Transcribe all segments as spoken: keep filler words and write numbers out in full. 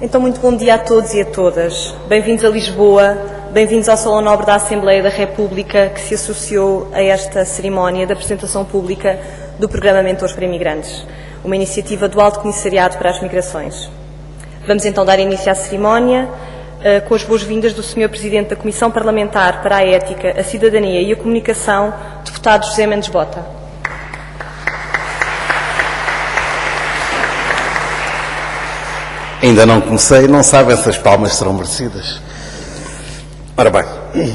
Então, muito bom dia a todos e a todas. Bem-vindos a Lisboa, bem-vindos ao Salão Nobre da Assembleia da República, que se associou a esta cerimónia de apresentação pública do Programa Mentores para Imigrantes, uma iniciativa do Alto Comissariado para as Migrações. Vamos então dar início à cerimónia uh, com as boas-vindas do senhor Presidente da Comissão Parlamentar para a Ética, a Cidadania e a Comunicação, deputado José Mendes Bota. Ainda não comecei, não sabe, essas palmas serão merecidas. Ora bem,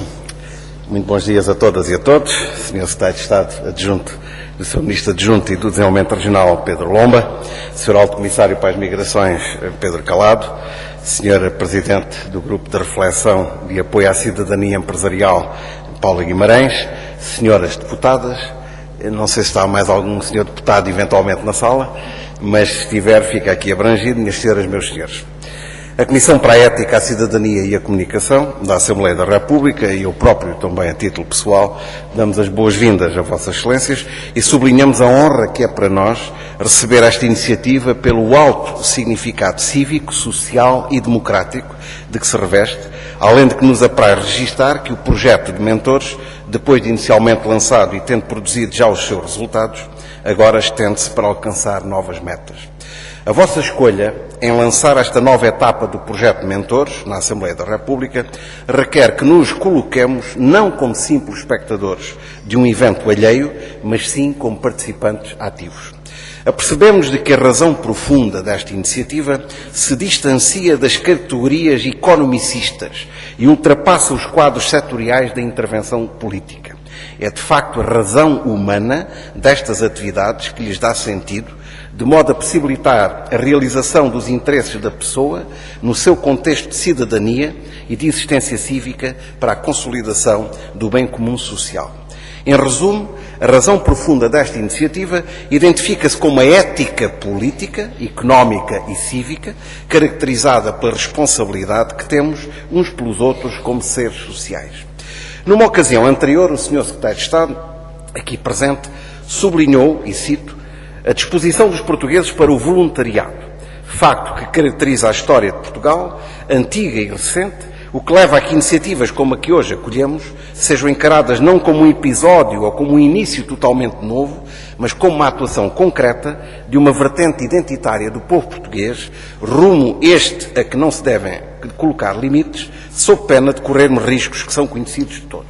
muito bons dias a todas e a todos. senhor Secretário de Estado Adjunto, do senhor Ministro Adjunto e do Desenvolvimento Regional, Pedro Lomba, senhor Alto Comissário para as Migrações, Pedro Calado, senhor Presidente do Grupo de Reflexão de Apoio à Cidadania Empresarial, Paulo Guimarães, senhoras deputadas, não sei se está mais algum senhor deputado eventualmente na sala, mas se estiver, fica aqui abrangido, minhas senhoras, meus senhores. A Comissão para a Ética, a Cidadania e a Comunicação da Assembleia da República e eu próprio também a título pessoal damos as boas-vindas a Vossas Excelências e sublinhamos a honra que é para nós receber esta iniciativa pelo alto significado cívico, social e democrático de que se reveste, além de que nos apraz registar que o projeto de mentores, depois de inicialmente lançado e tendo produzido já os seus resultados, agora estende-se para alcançar novas metas. A vossa escolha em lançar esta nova etapa do projeto de mentores na Assembleia da República requer que nos coloquemos não como simples espectadores de um evento alheio, mas sim como participantes ativos. Apercebemos de que a razão profunda desta iniciativa se distancia das categorias economicistas e ultrapassa os quadros setoriais da intervenção política. É, de facto, a razão humana destas atividades que lhes dá sentido, de modo a possibilitar a realização dos interesses da pessoa no seu contexto de cidadania e de existência cívica para a consolidação do bem comum social. Em resumo, a razão profunda desta iniciativa identifica-se como a ética política, económica e cívica, caracterizada pela responsabilidade que temos uns pelos outros como seres sociais. Numa ocasião anterior, o senhor Secretário de Estado, aqui presente, sublinhou, e cito, a disposição dos portugueses para o voluntariado, facto que caracteriza a história de Portugal, antiga e recente, o que leva a que iniciativas como a que hoje acolhemos sejam encaradas não como um episódio ou como um início totalmente novo, mas como uma atuação concreta de uma vertente identitária do povo português, rumo este a que não se devem colocar limites, sob pena de corrermos riscos que são conhecidos de todos.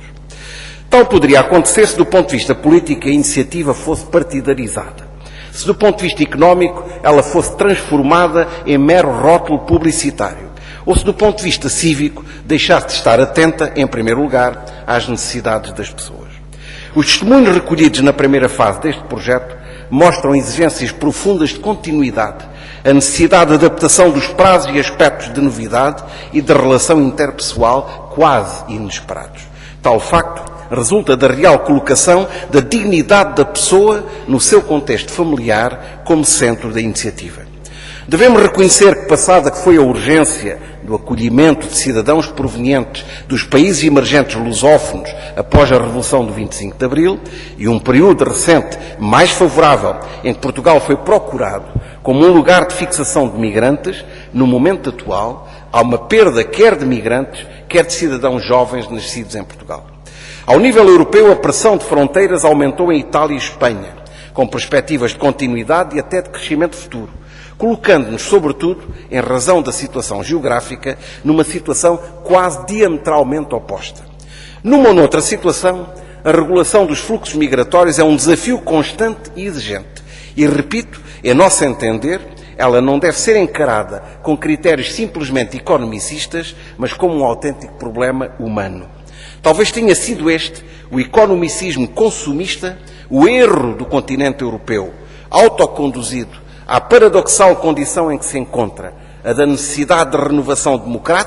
Tal poderia acontecer se do ponto de vista político a iniciativa fosse partidarizada. Se do ponto de vista económico ela fosse transformada em mero rótulo publicitário. Ou se do ponto de vista cívico deixasse de estar atenta, em primeiro lugar, às necessidades das pessoas. Os testemunhos recolhidos na primeira fase deste projeto mostram exigências profundas de continuidade, a necessidade de adaptação dos prazos e aspectos de novidade e de relação interpessoal quase inesperados. Tal facto resulta da real colocação da dignidade da pessoa no seu contexto familiar como centro da iniciativa. Devemos reconhecer que, passada que foi a urgência do acolhimento de cidadãos provenientes dos países emergentes lusófonos após a Revolução do vinte e cinco de Abril e um período recente mais favorável em que Portugal foi procurado como um lugar de fixação de migrantes, no momento atual há uma perda quer de migrantes, quer de cidadãos jovens nascidos em Portugal. Ao nível europeu, a pressão de fronteiras aumentou em Itália e Espanha, com perspectivas de continuidade e até de crescimento futuro, colocando-nos, sobretudo, em razão da situação geográfica, numa situação quase diametralmente oposta. Numa ou noutra situação, a regulação dos fluxos migratórios é um desafio constante e exigente. E, repito, em nosso entender, ela não deve ser encarada com critérios simplesmente economicistas, mas como um autêntico problema humano. Talvez tenha sido este, o economicismo consumista, o erro do continente europeu, autoconduzido à paradoxal condição em que se encontra, a da necessidade de renovação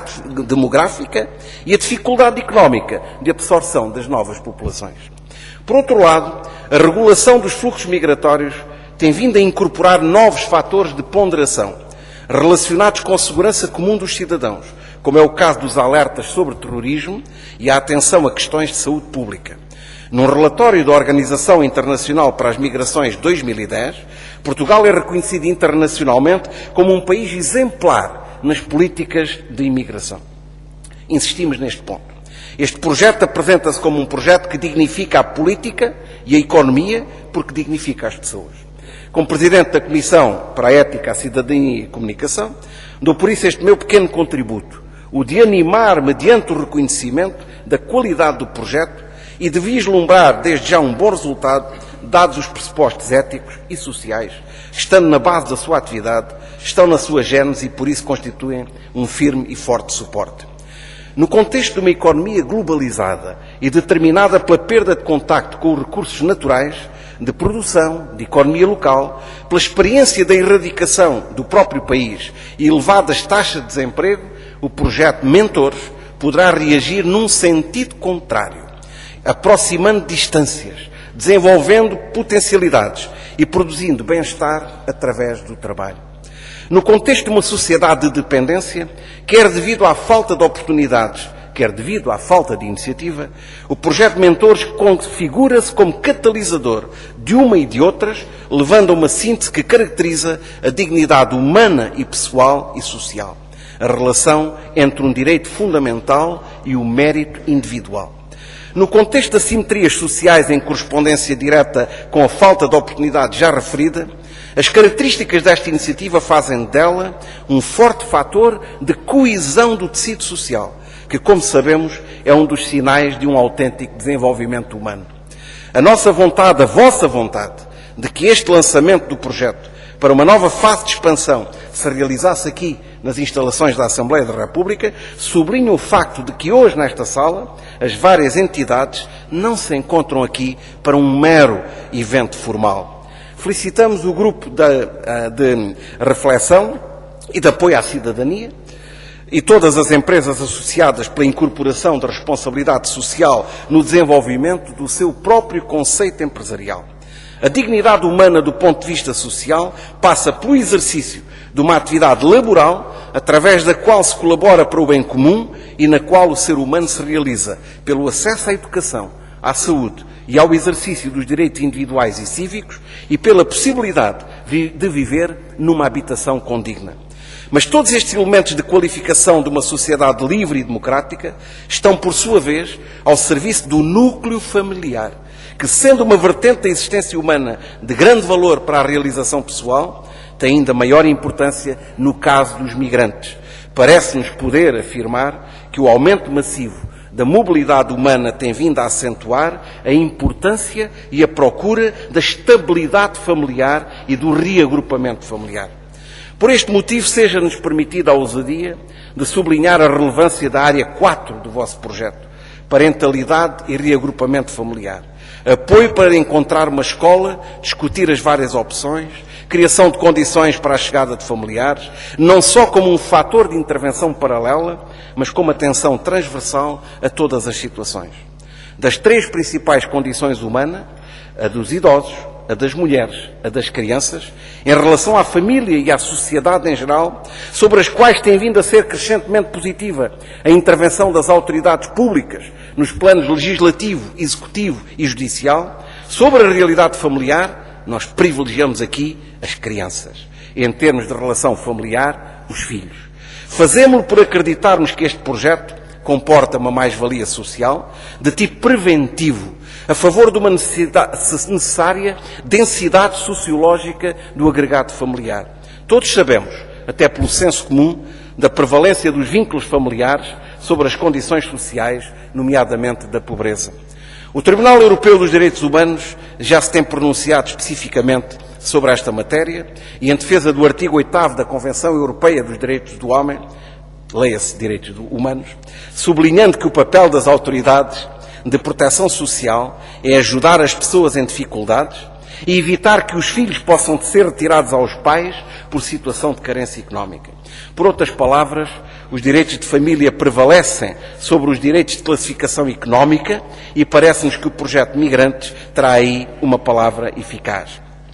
demográfica e a dificuldade económica de absorção das novas populações. Por outro lado, a regulação dos fluxos migratórios tem vindo a incorporar novos fatores de ponderação relacionados com a segurança comum dos cidadãos, como é o caso dos alertas sobre terrorismo e a atenção a questões de saúde pública. Num relatório da Organização Internacional para as Migrações de dois mil e dez, Portugal é reconhecido internacionalmente como um país exemplar nas políticas de imigração. Insistimos neste ponto. Este projeto apresenta-se como um projeto que dignifica a política e a economia, porque dignifica as pessoas. Como Presidente da Comissão para a Ética, a Cidadania e a Comunicação, dou por isso este meu pequeno contributo, o de animar, mediante o reconhecimento da qualidade do projeto e de vislumbrar desde já um bom resultado, dados os pressupostos éticos e sociais, estando na base da sua atividade, estão na sua gênese e por isso constituem um firme e forte suporte. No contexto de uma economia globalizada e determinada pela perda de contacto com os recursos naturais, de produção, de economia local, pela experiência da erradicação do próprio país e elevadas taxas de desemprego, o projeto Mentores poderá reagir num sentido contrário, aproximando distâncias, desenvolvendo potencialidades e produzindo bem-estar através do trabalho. No contexto de uma sociedade de dependência, quer devido à falta de oportunidades, quer devido à falta de iniciativa, o projeto Mentores configura-se como catalisador de uma e de outras, levando a uma síntese que caracteriza a dignidade humana e pessoal e social, a relação entre um direito fundamental e o mérito individual. No contexto de assimetrias sociais em correspondência direta com a falta de oportunidade já referida, as características desta iniciativa fazem dela um forte fator de coesão do tecido social, que, como sabemos, é um dos sinais de um autêntico desenvolvimento humano. A nossa vontade, a vossa vontade, de que este lançamento do projeto para uma nova fase de expansão se realizasse aqui nas instalações da Assembleia da República, sublinha o facto de que hoje nesta sala as várias entidades não se encontram aqui para um mero evento formal. Felicitamos o grupo de, de reflexão e de apoio à cidadania e todas as empresas associadas pela incorporação da responsabilidade social no desenvolvimento do seu próprio conceito empresarial. A dignidade humana do ponto de vista social passa pelo exercício de uma atividade laboral através da qual se colabora para o bem comum e na qual o ser humano se realiza pelo acesso à educação, à saúde e ao exercício dos direitos individuais e cívicos e pela possibilidade de viver numa habitação condigna. Mas todos estes elementos de qualificação de uma sociedade livre e democrática estão, por sua vez, ao serviço do núcleo familiar, que, sendo uma vertente da existência humana de grande valor para a realização pessoal, tem ainda maior importância no caso dos migrantes. Parece-nos poder afirmar que o aumento massivo da mobilidade humana tem vindo a acentuar a importância e a procura da estabilidade familiar e do reagrupamento familiar. Por este motivo, seja-nos permitida a ousadia de sublinhar a relevância da área quatro do vosso projeto, parentalidade e reagrupamento familiar. Apoio para encontrar uma escola, discutir as várias opções, criação de condições para a chegada de familiares, não só como um fator de intervenção paralela, mas como atenção transversal a todas as situações. Das três principais condições humanas, a dos idosos, a das mulheres, a das crianças, em relação à família e à sociedade em geral, sobre as quais tem vindo a ser crescentemente positiva a intervenção das autoridades públicas nos planos legislativo, executivo e judicial, sobre a realidade familiar, nós privilegiamos aqui as crianças. Em termos de relação familiar, os filhos. Fazemo-lo por acreditarmos que este projeto comporta uma mais-valia social de tipo preventivo, a favor de uma necessária densidade sociológica do agregado familiar. Todos sabemos, até pelo senso comum, da prevalência dos vínculos familiares sobre as condições sociais, nomeadamente da pobreza. O Tribunal Europeu dos Direitos Humanos já se tem pronunciado especificamente sobre esta matéria e, em defesa do artigo oitavo da Convenção Europeia dos Direitos do Homem, leia-se Direitos Humanos, sublinhando que o papel das autoridades de proteção social é ajudar as pessoas em dificuldades e evitar que os filhos possam ser retirados aos pais por situação de carência económica. Por outras palavras, os direitos de família prevalecem sobre os direitos de classificação económica e parece-nos que o projeto Migrantes terá aí uma palavra eficaz.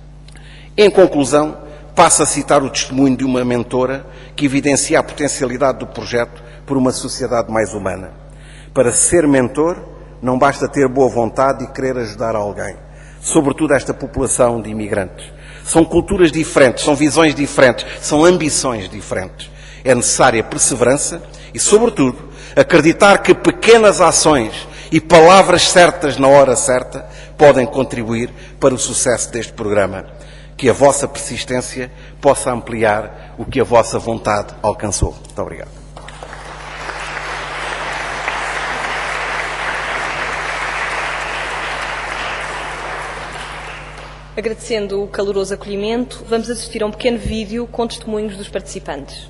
Em conclusão, passo a citar o testemunho de uma mentora que evidencia a potencialidade do projeto por uma sociedade mais humana. Para ser mentor, não basta ter boa vontade e querer ajudar alguém, sobretudo esta população de imigrantes. São culturas diferentes, são visões diferentes, são ambições diferentes. É necessária perseverança e, sobretudo, acreditar que pequenas ações e palavras certas na hora certa podem contribuir para o sucesso deste programa. Que a vossa persistência possa ampliar o que a vossa vontade alcançou. Muito obrigado. Agradecendo o caloroso acolhimento, vamos assistir a um pequeno vídeo com testemunhos dos participantes.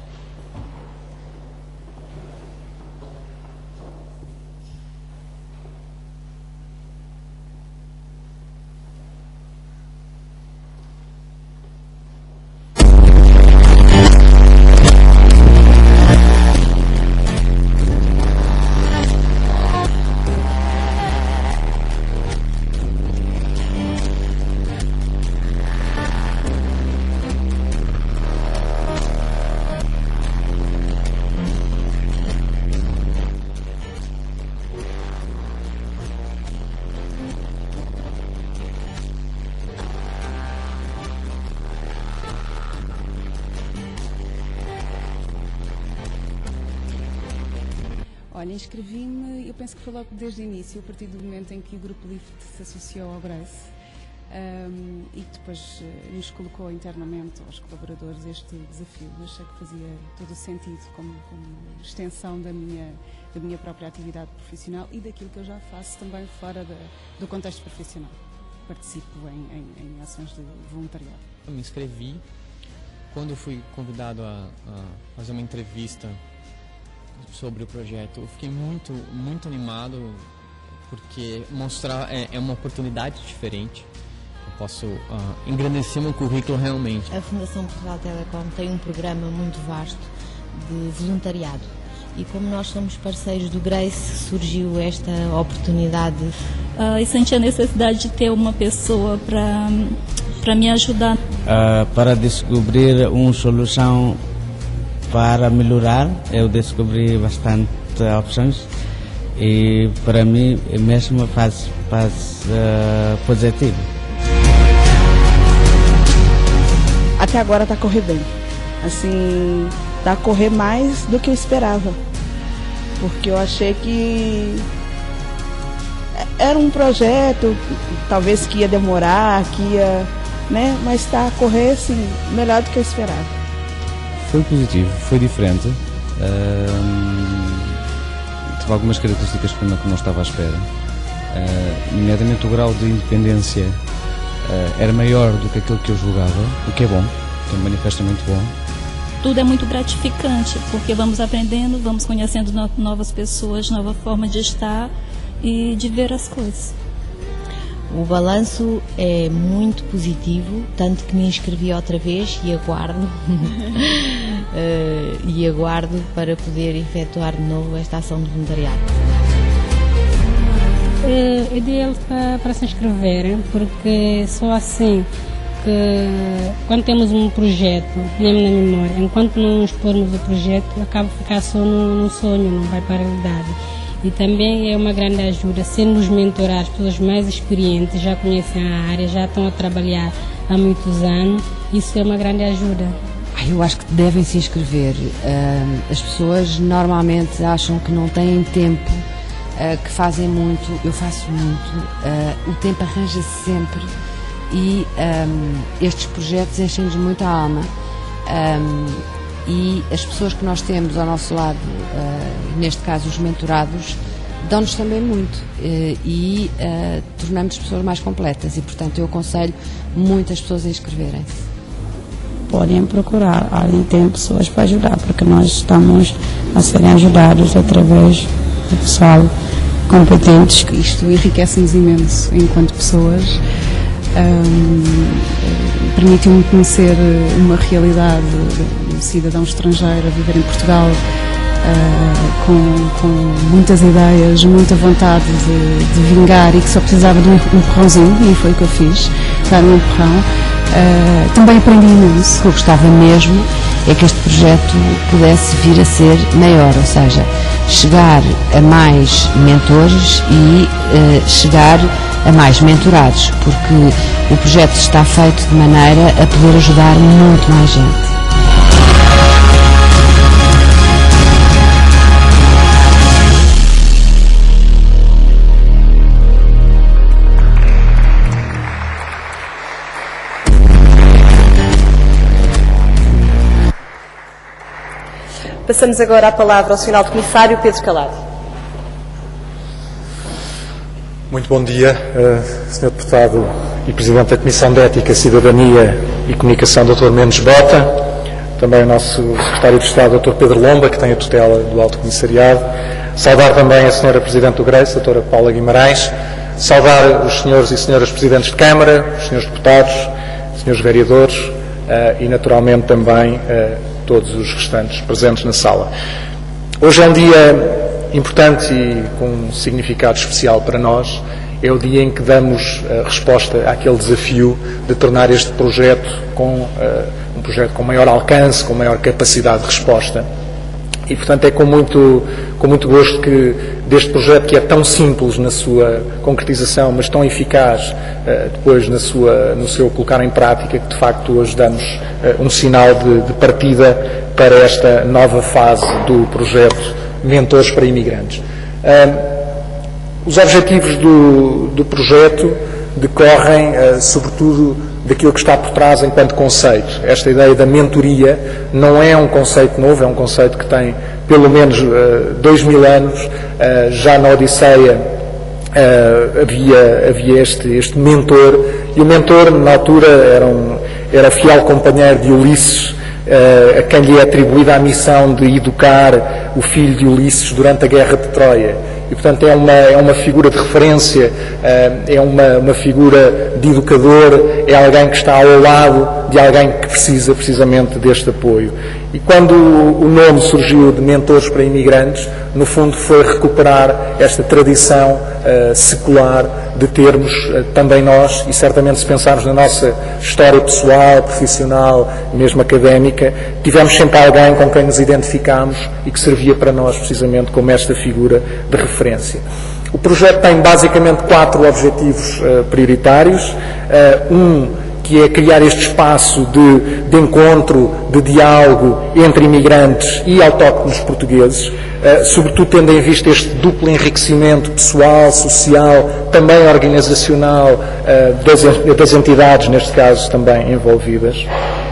Olha, inscrevi-me, eu penso que foi logo desde o início, a partir do momento em que o Grupo Lift se associou ao Grace um, e que depois uh, nos colocou internamente aos colaboradores este desafio. Achei que fazia todo o sentido como, como extensão da minha, da minha própria atividade profissional e daquilo que eu já faço também fora da, do contexto profissional. Participo em, em, em ações de voluntariado. Eu me inscrevi. Quando eu fui convidado a, a fazer uma entrevista sobre o projeto, eu fiquei muito, muito animado, porque mostrar é, é uma oportunidade diferente. Eu posso uh, engrandecer meu currículo realmente. A Fundação Portugal Telecom tem um programa muito vasto de voluntariado e como nós somos parceiros do Grace, surgiu esta oportunidade. Uh, e senti a necessidade de ter uma pessoa para para me ajudar. Uh, para descobrir uma solução para melhorar, eu descobri bastante opções e para mim mesmo faz, faz uh, positivo. Até agora está a correr bem, assim, está a correr mais do que eu esperava, porque eu achei que era um projeto, talvez que ia demorar, que ia, né, mas está a correr assim, melhor do que eu esperava. Foi positivo, foi diferente. Uh, teve algumas características que não, que não estava à espera. Uh, nomeadamente o grau de independência uh, era maior do que aquilo que eu julgava, o que é bom, que é manifestamente bom. Tudo é muito gratificante, porque vamos aprendendo, vamos conhecendo no, novas pessoas, nova forma de estar e de ver as coisas. O balanço é muito positivo, tanto que me inscrevi outra vez e aguardo uh, e aguardo para poder efetuar de novo esta ação de voluntariado. É ideal para, para se inscrever, porque só assim que quando temos um projeto, mesmo na memória, enquanto não expormos o projeto, acaba de ficar só num sonho, não vai para a realidade. E também é uma grande ajuda, sermos mentorados, pessoas mais experientes, já conhecem a área, já estão a trabalhar há muitos anos, isso é uma grande ajuda. Eu acho que devem se inscrever. As pessoas normalmente acham que não têm tempo, que fazem muito, eu faço muito, o tempo arranja-se sempre e estes projetos enchem-nos muito a alma. E as pessoas que nós temos ao nosso lado, uh, neste caso os mentorados, dão-nos também muito uh, e uh, tornamos pessoas mais completas e, portanto, eu aconselho muitas pessoas a inscreverem-se. Podem procurar, ali tem pessoas para ajudar, porque nós estamos a serem ajudados através do pessoal competentes. Isto enriquece-nos imenso enquanto pessoas. Um, permitiu-me conhecer uma realidade de um cidadão estrangeiro a viver em Portugal uh, com, com muitas ideias, muita vontade de, de vingar e que só precisava de um empurrãozinho, e foi o que eu fiz, dar um empurrão. Uh, também aprendi imenso. O que eu gostava mesmo é que este projeto pudesse vir a ser maior, ou seja, chegar a mais mentores e uh, chegar a mais mentorados, porque o projeto está feito de maneira a poder ajudar muito mais gente. Passamos agora a palavra ao senhor Alto Comissário Pedro Calado. Muito bom dia, uh, senhor Deputado e Presidente da Comissão de Ética, Cidadania e Comunicação, doutor Mendes Bota, também o nosso Secretário de Estado, doutor Pedro Lomba, que tem a tutela do Alto Comissariado, saudar também a senhora Presidente do Grace, doutora Paula Guimarães, saudar os senhores e senhoras Presidentes de Câmara, os senhores Deputados, os senhores Vereadores uh, e, naturalmente, também uh, todos os restantes presentes na sala. Hoje é um dia importante e com um significado especial para nós. É o dia em que damos uh, resposta àquele desafio de tornar este projeto com, uh, um projeto com maior alcance, com maior capacidade de resposta. E, portanto, é com muito, com muito gosto que deste projeto, que é tão simples na sua concretização, mas tão eficaz uh, depois na sua, no seu colocar em prática, que de facto hoje damos uh, um sinal de, de partida para esta nova fase do projeto Mentores para Imigrantes. Uh, os objetivos do, do projeto decorrem, uh, sobretudo, daquilo que está por trás enquanto conceito. Esta ideia da mentoria não é um conceito novo, é um conceito que tem pelo menos uh, dois mil anos. Uh, já na Odisseia uh, havia, havia este, este mentor, e o mentor, na altura, era, um, era fiel companheiro de Ulisses, uh, a quem lhe é atribuída a missão de educar o filho de Ulisses durante a Guerra de Troia. E, portanto, é uma, é uma figura de referência, é uma, uma figura de educador, é alguém que está ao lado de alguém que precisa precisamente deste apoio. E quando o nome surgiu de Mentores para Imigrantes, no fundo foi recuperar esta tradição uh, secular de termos uh, também nós, e certamente se pensarmos na nossa história pessoal, profissional, mesmo académica, tivemos sempre alguém com quem nos identificámos e que servia para nós precisamente como esta figura de referência. O projeto tem basicamente quatro objetivos uh, prioritários. Uh, um que é criar este espaço de, de encontro, de diálogo entre imigrantes e autóctonos portugueses, uh, sobretudo tendo em vista este duplo enriquecimento pessoal, social, também organizacional uh, das, das entidades, neste caso também envolvidas.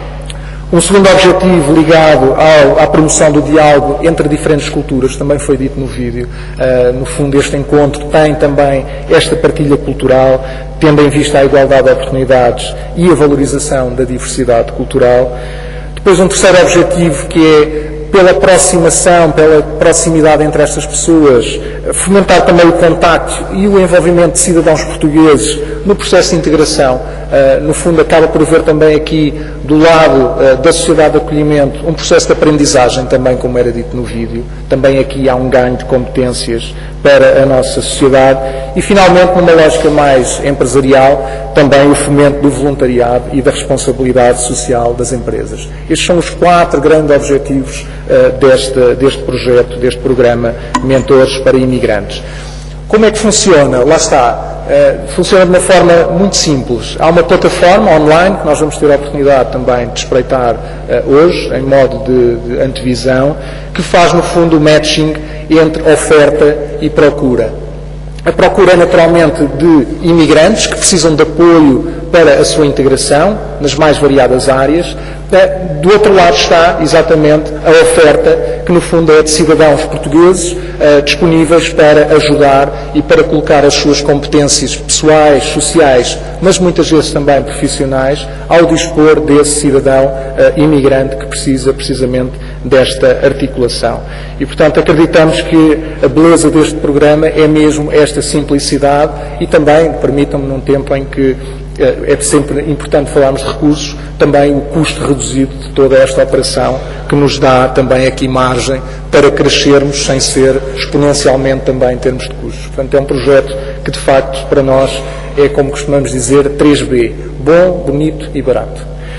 Um segundo objetivo ligado ao, à promoção do diálogo entre diferentes culturas, também foi dito no vídeo. Uh, no fundo, este encontro tem também esta partilha cultural, tendo em vista a igualdade de oportunidades e a valorização da diversidade cultural. Depois, um terceiro objetivo, que é, pela aproximação, pela proximidade entre estas pessoas, fomentar também o contacto e o envolvimento de cidadãos portugueses no processo de integração. Uh, no fundo, acaba por haver também aqui, do lado uh, da sociedade de acolhimento, um processo de aprendizagem também, como era dito no vídeo. Também aqui há um ganho de competências para a nossa sociedade. E, finalmente, numa lógica mais empresarial, também o fomento do voluntariado e da responsabilidade social das empresas. Estes são os quatro grandes objetivos uh, deste, deste projeto, deste programa Mentores para Imigrantes. Como é que funciona? Lá está. Uh, funciona de uma forma muito simples. Há uma plataforma online que nós vamos ter a oportunidade também de espreitar uh, hoje, em modo de, de antevisão, que faz, no fundo, o matching entre oferta e procura. A procura é, naturalmente, de imigrantes que precisam de apoio para a sua integração nas mais variadas áreas. Do outro lado está, exatamente, a oferta, que no fundo é de cidadãos portugueses uh, disponíveis para ajudar e para colocar as suas competências pessoais, sociais, mas muitas vezes também profissionais, ao dispor desse cidadão uh, imigrante que precisa precisamente desta articulação. E, portanto, acreditamos que a beleza deste programa é mesmo esta simplicidade e também, permitam-me, num tempo em que é sempre importante falarmos de recursos, também o custo reduzido de toda esta operação, que nos dá também aqui margem para crescermos sem ser exponencialmente também em termos de custos. Portanto, é um projeto que, de facto, para nós é, como costumamos dizer, três B: bom, bonito e barato.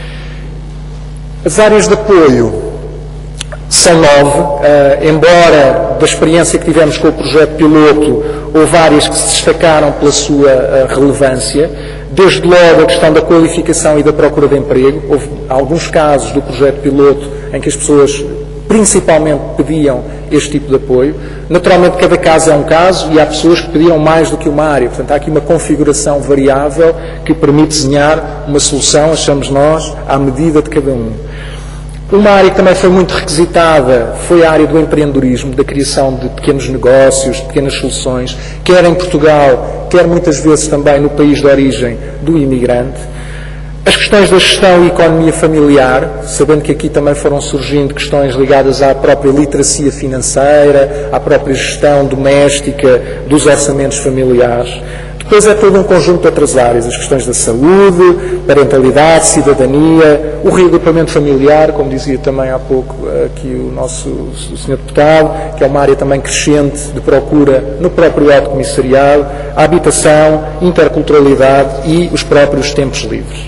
As áreas de apoio são nove, uh, embora da experiência que tivemos com o projeto piloto, houve várias que se destacaram pela sua uh, relevância. Desde logo a questão da qualificação e da procura de emprego. Houve alguns casos do projeto piloto em que as pessoas principalmente pediam este tipo de apoio. Naturalmente, cada caso é um caso e há pessoas que pediram mais do que uma área. Portanto, há aqui uma configuração variável que permite desenhar uma solução, achamos nós, à medida de cada um. Uma área que também foi muito requisitada foi a área do empreendedorismo, da criação de pequenos negócios, de pequenas soluções, quer em Portugal, quer muitas vezes também no país de origem do imigrante. As questões da gestão e economia familiar, sabendo que aqui também foram surgindo questões ligadas à própria literacia financeira, à própria gestão doméstica dos orçamentos familiares. Depois é todo um conjunto de outras áreas, as questões da saúde, parentalidade, cidadania, o reagrupamento familiar, como dizia também há pouco aqui o nosso o senhor Deputado, que é uma área também crescente de procura no próprio Alto Comissariado, a habitação, interculturalidade e os próprios tempos livres.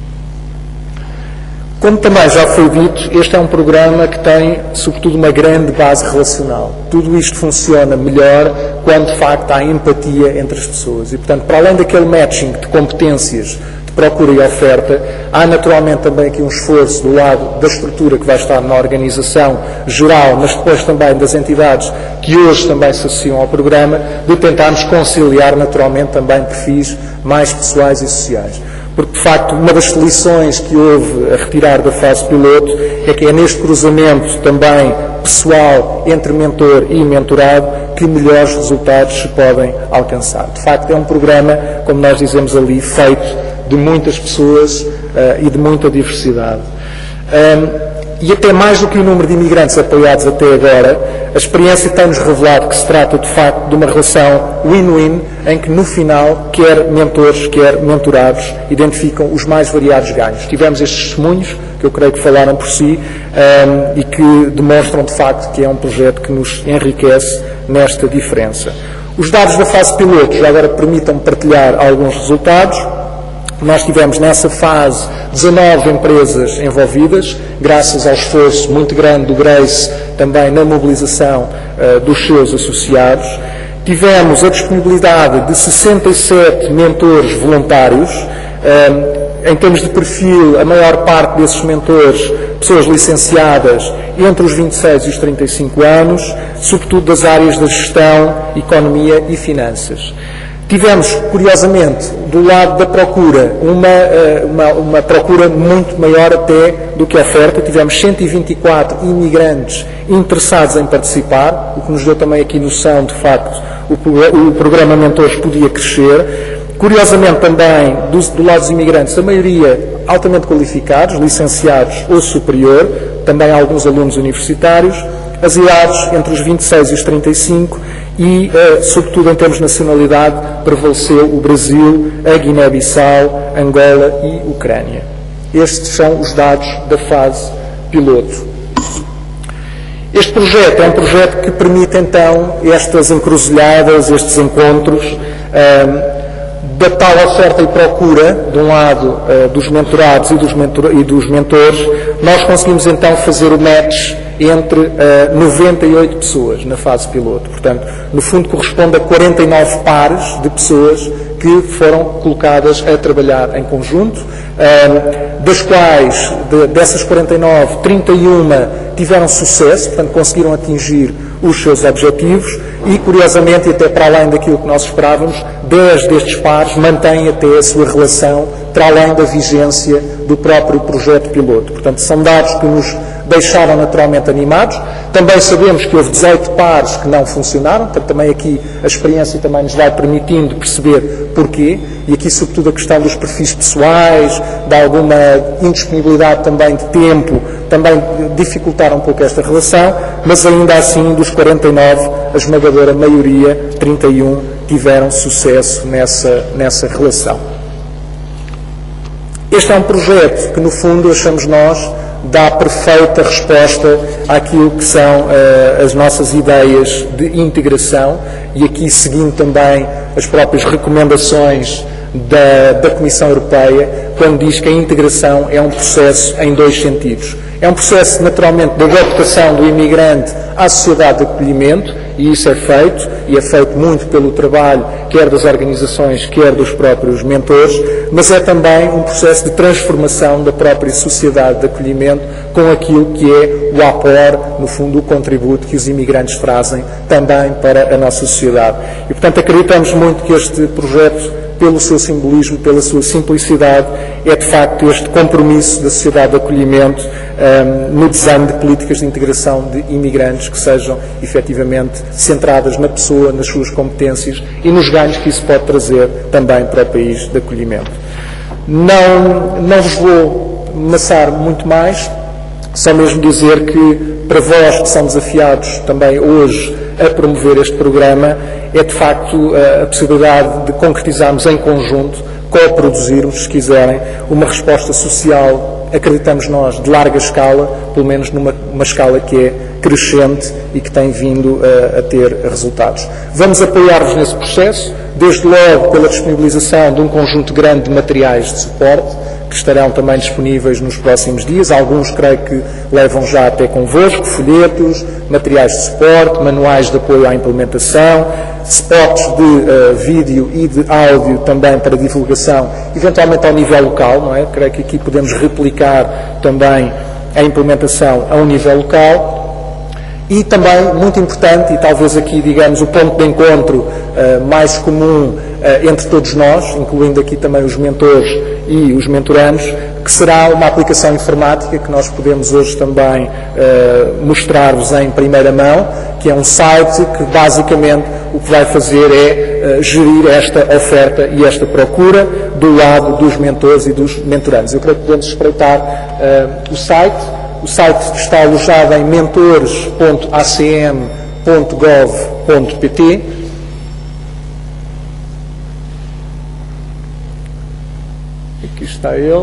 Como também já foi dito, este é um programa que tem, sobretudo, uma grande base relacional. Tudo isto funciona melhor quando, de facto, há empatia entre as pessoas. E, portanto, para além daquele matching de competências de procura e oferta, há naturalmente também aqui um esforço do lado da estrutura que vai estar na organização geral, mas depois também das entidades que hoje também se associam ao programa, de tentarmos conciliar naturalmente também perfis mais pessoais e sociais. Porque, de facto, uma das lições que houve a retirar da fase piloto é que é neste cruzamento também pessoal entre mentor e mentorado que melhores resultados se podem alcançar. De facto, é um programa, como nós dizemos ali, feito de muitas pessoas uh, e de muita diversidade. Um, E até mais do que o número de imigrantes apoiados até agora, a experiência tem-nos revelado que se trata, de facto, de uma relação win-win, em que, no final, quer mentores, quer mentorados, identificam os mais variados ganhos. Tivemos estes testemunhos, que eu creio que falaram por si, um, e que demonstram, de facto, que é um projeto que nos enriquece nesta diferença. Os dados da fase piloto já agora permitam-me partilhar alguns resultados. Nós tivemos nessa fase dezanove empresas envolvidas, graças ao esforço muito grande do Grace, também na mobilização uh, dos seus associados. Tivemos a disponibilidade de sessenta e sete mentores voluntários. Uh, em termos de perfil, a maior parte desses mentores, pessoas licenciadas entre os vinte e seis e os trinta e cinco anos, sobretudo das áreas da gestão, economia e finanças. Tivemos, curiosamente, do lado da procura, uma, uma, uma procura muito maior até do que a oferta. Tivemos cento e vinte e quatro imigrantes interessados em participar, o que nos deu também aqui noção, de facto, o, o programa Mentores podia crescer. Curiosamente também, do, do lado dos imigrantes, a maioria altamente qualificados, licenciados ou superior, também alguns alunos universitários, asiados entre os vinte e seis e os trinta e cinco e, uh, sobretudo em termos de nacionalidade, prevaleceu o Brasil, a Guiné-Bissau, Angola e Ucrânia. Estes são os dados da fase piloto. Este projeto é um projeto que permite, então, estas encruzilhadas, estes encontros, uh, da tal oferta e procura, de um lado uh, dos mentorados e dos, mentor e dos mentores, nós conseguimos então fazer o match entre uh, noventa e oito pessoas na fase piloto. Portanto, no fundo corresponde a quarenta e nove pares de pessoas que foram colocadas a trabalhar em conjunto, uh, das quais, de, dessas quarenta e nove, trinta e um tiveram sucesso, portanto conseguiram atingir os seus objetivos e, curiosamente, e até para além daquilo que nós esperávamos, dez destes pares mantêm até a sua relação para além da vigência do próprio projeto piloto. Portanto, são dados que nos deixaram naturalmente animados. Também sabemos que houve dezoito pares que não funcionaram, portanto também aqui a experiência também nos vai permitindo perceber porquê, e aqui sobretudo a questão dos perfis pessoais, de alguma indisponibilidade também de tempo, também dificultaram um pouco esta relação, mas ainda assim dos quarenta e nove, a esmagadora maioria, trinta e um, tiveram sucesso nessa, nessa relação. Este é um projeto que, no fundo, achamos nós, dá perfeita resposta àquilo que são uh, as nossas ideias de integração e aqui seguindo também as próprias recomendações da, da Comissão Europeia, quando diz que a integração é um processo em dois sentidos. É um processo, naturalmente, de adaptação do imigrante à sociedade de acolhimento, e isso é feito, e é feito muito pelo trabalho, quer das organizações, quer dos próprios mentores, mas é também um processo de transformação da própria sociedade de acolhimento com aquilo que é o apor, no fundo, o contributo que os imigrantes trazem também para a nossa sociedade. E, portanto, acreditamos muito que este projeto pelo seu simbolismo, pela sua simplicidade, é de facto este compromisso da sociedade de acolhimento um, no desenho de políticas de integração de imigrantes que sejam efetivamente centradas na pessoa, nas suas competências e nos ganhos que isso pode trazer também para o país de acolhimento. Não, não vos vou maçar muito mais, só mesmo dizer que para vós que são desafiados também hoje a promover este programa, é de facto a possibilidade de concretizarmos em conjunto, co-produzirmos, se quiserem, uma resposta social, acreditamos nós, de larga escala, pelo menos numa uma escala que é crescente e que tem vindo a, a ter resultados. Vamos apoiar-vos nesse processo, desde logo pela disponibilização de um conjunto grande de materiais de suporte, que estarão também disponíveis nos próximos dias. Alguns, creio que, levam já até convosco, folhetos, materiais de suporte, manuais de apoio à implementação, spots de uh, vídeo e de áudio também para divulgação, eventualmente ao nível local, não é? Creio que aqui podemos replicar também a implementação a um nível local. E também, muito importante, e talvez aqui, digamos, o ponto de encontro uh, mais comum uh, entre todos nós, incluindo aqui também os mentores e os mentorandos, que será uma aplicação informática que nós podemos hoje também uh, mostrar-vos em primeira mão, que é um site que basicamente o que vai fazer é uh, gerir esta oferta e esta procura do lado dos mentores e dos mentorandos. Eu creio que podemos espreitar uh, o site. O site está alojado em mentores ponto a c m ponto gov ponto p t. Aqui está ele.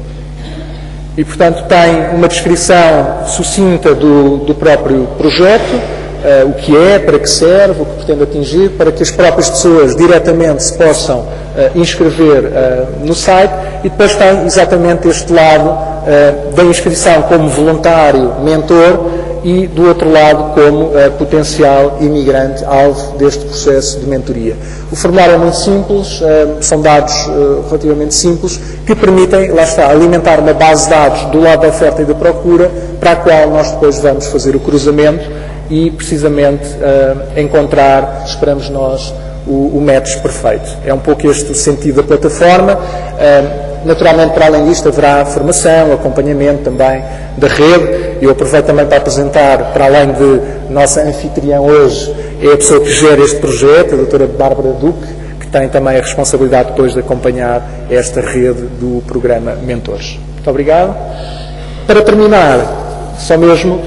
E, portanto, tem uma descrição sucinta do, do próprio projeto, uh, o que é, para que serve, o que pretende atingir, para que as próprias pessoas diretamente se possam uh, inscrever uh, no site, e depois tem exatamente este lado Uh, da inscrição como voluntário, mentor, e do outro lado como uh, potencial imigrante alvo deste processo de mentoria. O formulário é muito simples, uh, são dados uh, relativamente simples que permitem, lá está, alimentar uma base de dados do lado da oferta e da procura, para a qual nós depois vamos fazer o cruzamento e precisamente uh, encontrar, esperamos nós, o, o match perfeito. É um pouco este o sentido da plataforma. Uh, Naturalmente, para além disto, haverá formação, acompanhamento também da rede. Eu aproveito também para apresentar, para além de nossa anfitriã hoje, é a pessoa que gera este projeto, a doutora Bárbara Duque, que tem também a responsabilidade depois de acompanhar esta rede do programa Mentores. Muito obrigado. Para terminar, só mesmo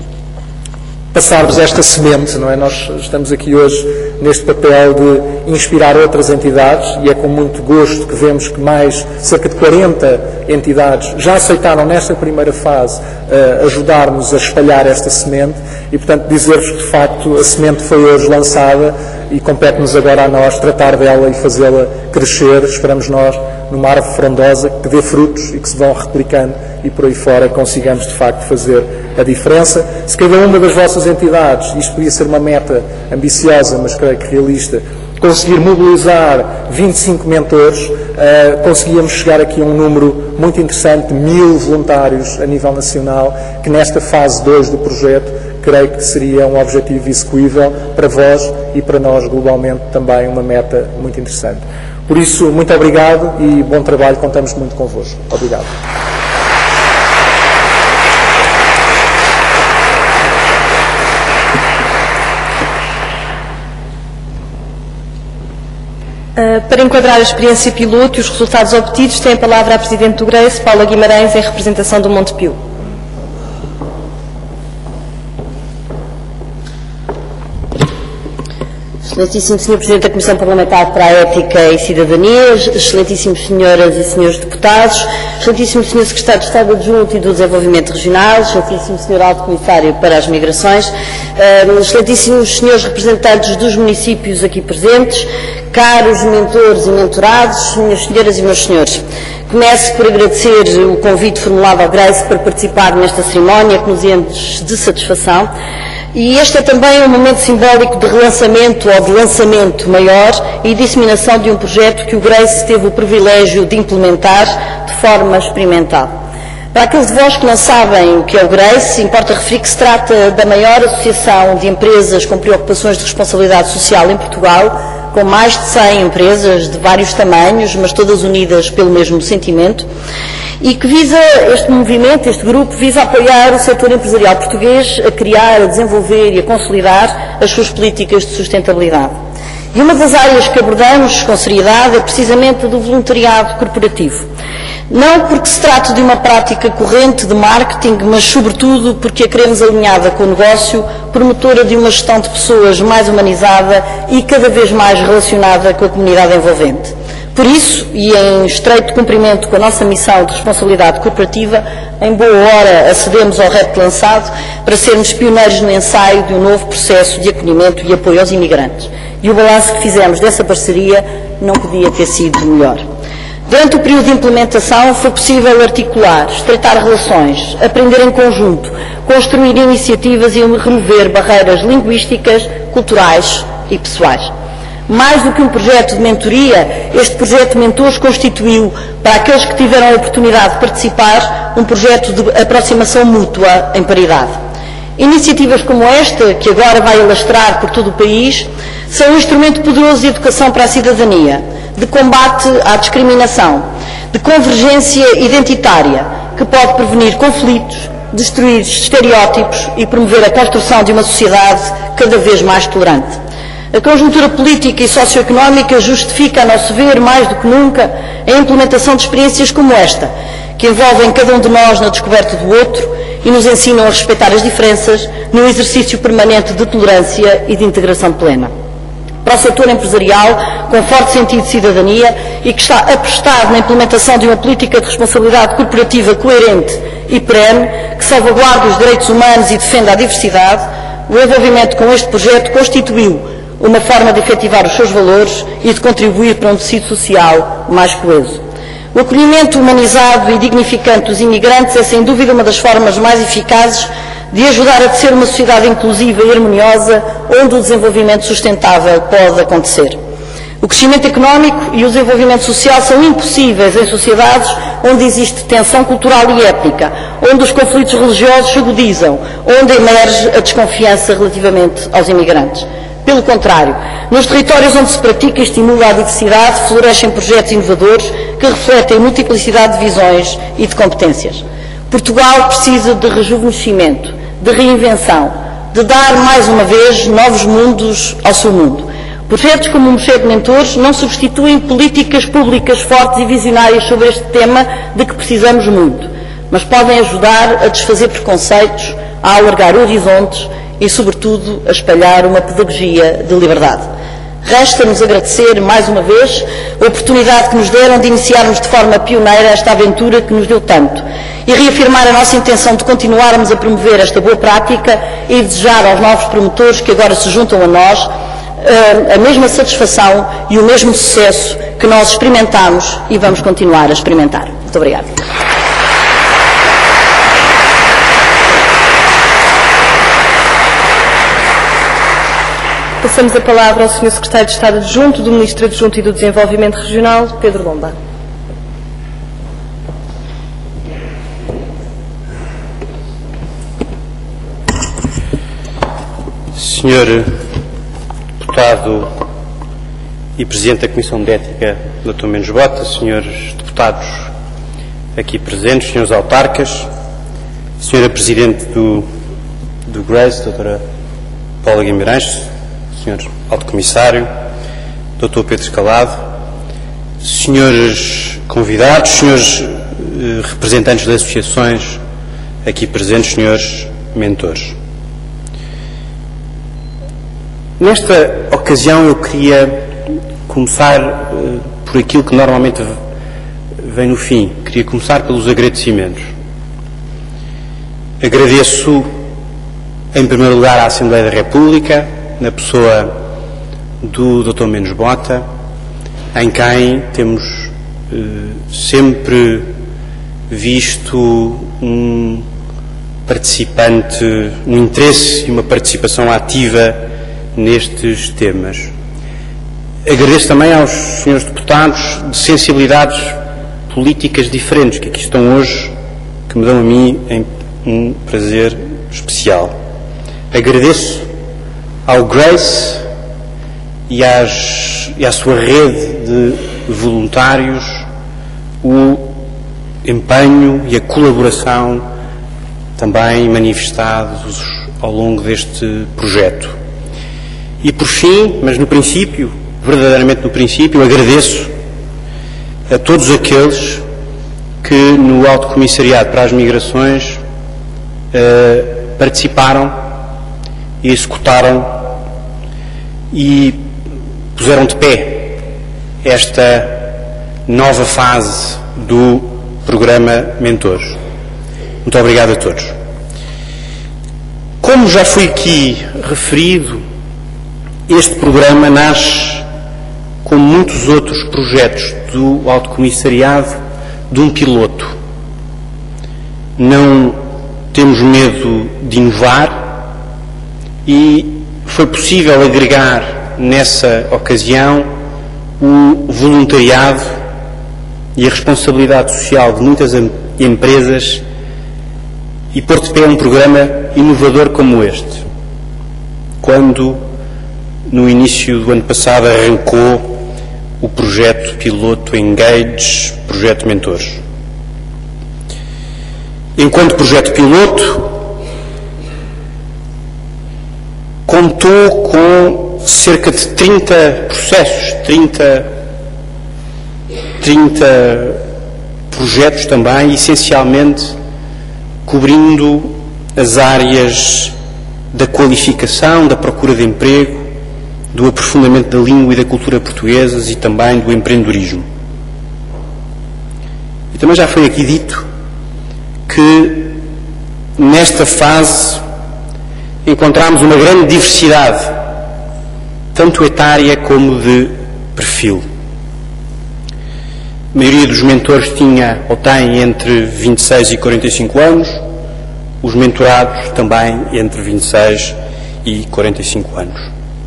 passar-vos esta semente, não é? Nós estamos aqui hoje neste papel de inspirar outras entidades e é com muito gosto que vemos que mais cerca de quarenta entidades já aceitaram nesta primeira fase uh, ajudar-nos a espalhar esta semente e, portanto, dizer-vos que de facto a semente foi hoje lançada e compete-nos agora a nós tratar dela e fazê-la crescer, esperamos nós, numa árvore frondosa que dê frutos e que se vão replicando e por aí fora consigamos de facto fazer a diferença. Se cada uma das vossas entidades, isto podia ser uma meta ambiciosa, mas creio que realista, conseguir mobilizar vinte e cinco mentores, uh, conseguíamos chegar aqui a um número muito interessante de mil voluntários a nível nacional, que nesta fase dois do projeto creio que seria um objetivo execuível para vós e para nós globalmente também uma meta muito interessante. Por isso, muito obrigado e bom trabalho, contamos muito convosco. Obrigado. Uh, para enquadrar a experiência piloto e os resultados obtidos, tem a palavra a Presidente do Grace, Paula Guimarães, em representação do Montepio. Excelentíssimo senhor Presidente da Comissão Parlamentar para a Ética e Cidadania, excelentíssimos senhoras e senhores deputados, excelentíssimo senhor Secretário de Estado Adjunto e do Desenvolvimento Regional, excelentíssimo senhor Alto Comissário para as Migrações, excelentíssimos senhores representantes dos municípios aqui presentes, caros mentores e mentorados, minhas senhoras e meus senhores. Começo por agradecer o convite formulado ao Grace para participar nesta cerimónia que nos enche de satisfação. E este é também um momento simbólico de relançamento ou de lançamento maior e disseminação de um projeto que o Grace teve o privilégio de implementar de forma experimental. Para aqueles de vós que não sabem o que é o Grace, importa referir que se trata da maior associação de empresas com preocupações de responsabilidade social em Portugal, com mais de cem empresas de vários tamanhos, mas todas unidas pelo mesmo sentimento, e que visa, este movimento, este grupo, visa apoiar o setor empresarial português a criar, a desenvolver e a consolidar as suas políticas de sustentabilidade. E uma das áreas que abordamos com seriedade é precisamente do voluntariado corporativo. Não porque se trate de uma prática corrente de marketing, mas sobretudo porque a queremos alinhada com o negócio, promotora de uma gestão de pessoas mais humanizada e cada vez mais relacionada com a comunidade envolvente. Por isso, e em estreito cumprimento com a nossa missão de responsabilidade corporativa, em boa hora acedemos ao repto lançado para sermos pioneiros no ensaio de um novo processo de acolhimento e apoio aos imigrantes. E o balanço que fizemos dessa parceria não podia ter sido melhor. Durante o período de implementação foi possível articular, estreitar relações, aprender em conjunto, construir iniciativas e remover barreiras linguísticas, culturais e pessoais. Mais do que um projeto de mentoria, este projeto de mentores constituiu, para aqueles que tiveram a oportunidade de participar, um projeto de aproximação mútua em paridade. Iniciativas como esta, que agora vai alastrar por todo o país, são um instrumento poderoso de educação para a cidadania, de combate à discriminação, de convergência identitária, que pode prevenir conflitos, destruir estereótipos e promover a construção de uma sociedade cada vez mais tolerante. A conjuntura política e socioeconómica justifica, a nosso ver, mais do que nunca, a implementação de experiências como esta, que envolvem cada um de nós na descoberta do outro e nos ensinam a respeitar as diferenças no exercício permanente de tolerância e de integração plena. Para o setor empresarial, com forte sentido de cidadania e que está aprestado na implementação de uma política de responsabilidade corporativa coerente e perene, que salvaguarde os direitos humanos e defenda a diversidade, o envolvimento com este projeto constituiu uma forma de efetivar os seus valores e de contribuir para um tecido social mais coeso. O acolhimento humanizado e dignificante dos imigrantes é, sem dúvida, uma das formas mais eficazes de ajudar a tecer uma sociedade inclusiva e harmoniosa, onde o desenvolvimento sustentável pode acontecer. O crescimento económico e o desenvolvimento social são impossíveis em sociedades onde existe tensão cultural e étnica, onde os conflitos religiosos se agudizam, onde emerge a desconfiança relativamente aos imigrantes. Pelo contrário, nos territórios onde se pratica e estimula a diversidade, florescem projetos inovadores que refletem multiplicidade de visões e de competências. Portugal precisa de rejuvenescimento, de reinvenção, de dar, mais uma vez, novos mundos ao seu mundo. Projetos como o Museu de Mentores não substituem políticas públicas fortes e visionárias sobre este tema de que precisamos muito, mas podem ajudar a desfazer preconceitos, a alargar horizontes e, sobretudo, a espalhar uma pedagogia de liberdade. Resta-nos agradecer, mais uma vez, a oportunidade que nos deram de iniciarmos de forma pioneira esta aventura que nos deu tanto e reafirmar a nossa intenção de continuarmos a promover esta boa prática e desejar aos novos promotores que agora se juntam a nós a mesma satisfação e o mesmo sucesso que nós experimentamos e vamos continuar a experimentar. Muito obrigada. Passamos a palavra ao senhor Secretário de Estado Adjunto do Ministro Adjunto e do Desenvolvimento Regional, Pedro Lomba. senhor Deputado e Presidente da Comissão de Ética, doutor Mendes Bota, senhores deputados aqui presentes, senhores autarcas, senhora Presidente do, do GRACE, doutora Paula Guimarães, senhor Alto Comissário, doutor Pedro Escalado, senhores convidados, senhores eh, representantes das associações aqui presentes, senhores mentores. Nesta ocasião eu queria começar uh, por aquilo que normalmente vem no fim. Queria começar pelos agradecimentos. Agradeço, em primeiro lugar, à Assembleia da República, na pessoa do doutor Mendes Bota, em quem temos uh, sempre visto um participante, um interesse e uma participação ativa nestes temas. Agradeço também aos senhores deputados de sensibilidades políticas diferentes que aqui estão hoje, que me dão a mim um prazer especial. Agradeço ao GRACE e às e à sua rede de voluntários o empenho e a colaboração também manifestados ao longo deste projeto. E por fim, mas no princípio, verdadeiramente no princípio, agradeço a todos aqueles que no Alto Comissariado para as Migrações eh, participaram e executaram e puseram de pé esta nova fase do programa Mentores. Muito obrigado a todos. Como já foi aqui referido, este programa nasce, como muitos outros projetos do Alto Comissariado, de um piloto. Não temos medo de inovar e foi possível agregar nessa ocasião o voluntariado e a responsabilidade social de muitas empresas e pôr de pé um programa inovador como este. Quando, no início do ano passado, arrancou o projeto piloto Engage, projeto Mentores. Enquanto projeto piloto, contou com cerca de trinta processos, trinta, trinta projetos também, essencialmente cobrindo as áreas da qualificação, da procura de emprego, do aprofundamento da língua e da cultura portuguesas e também do empreendedorismo. E também já foi aqui dito que nesta fase encontramos uma grande diversidade, tanto etária como de perfil. A maioria dos mentores tinha ou tem entre vinte e seis e quarenta e cinco anos, os mentorados também entre vinte e seis e quarenta e cinco anos.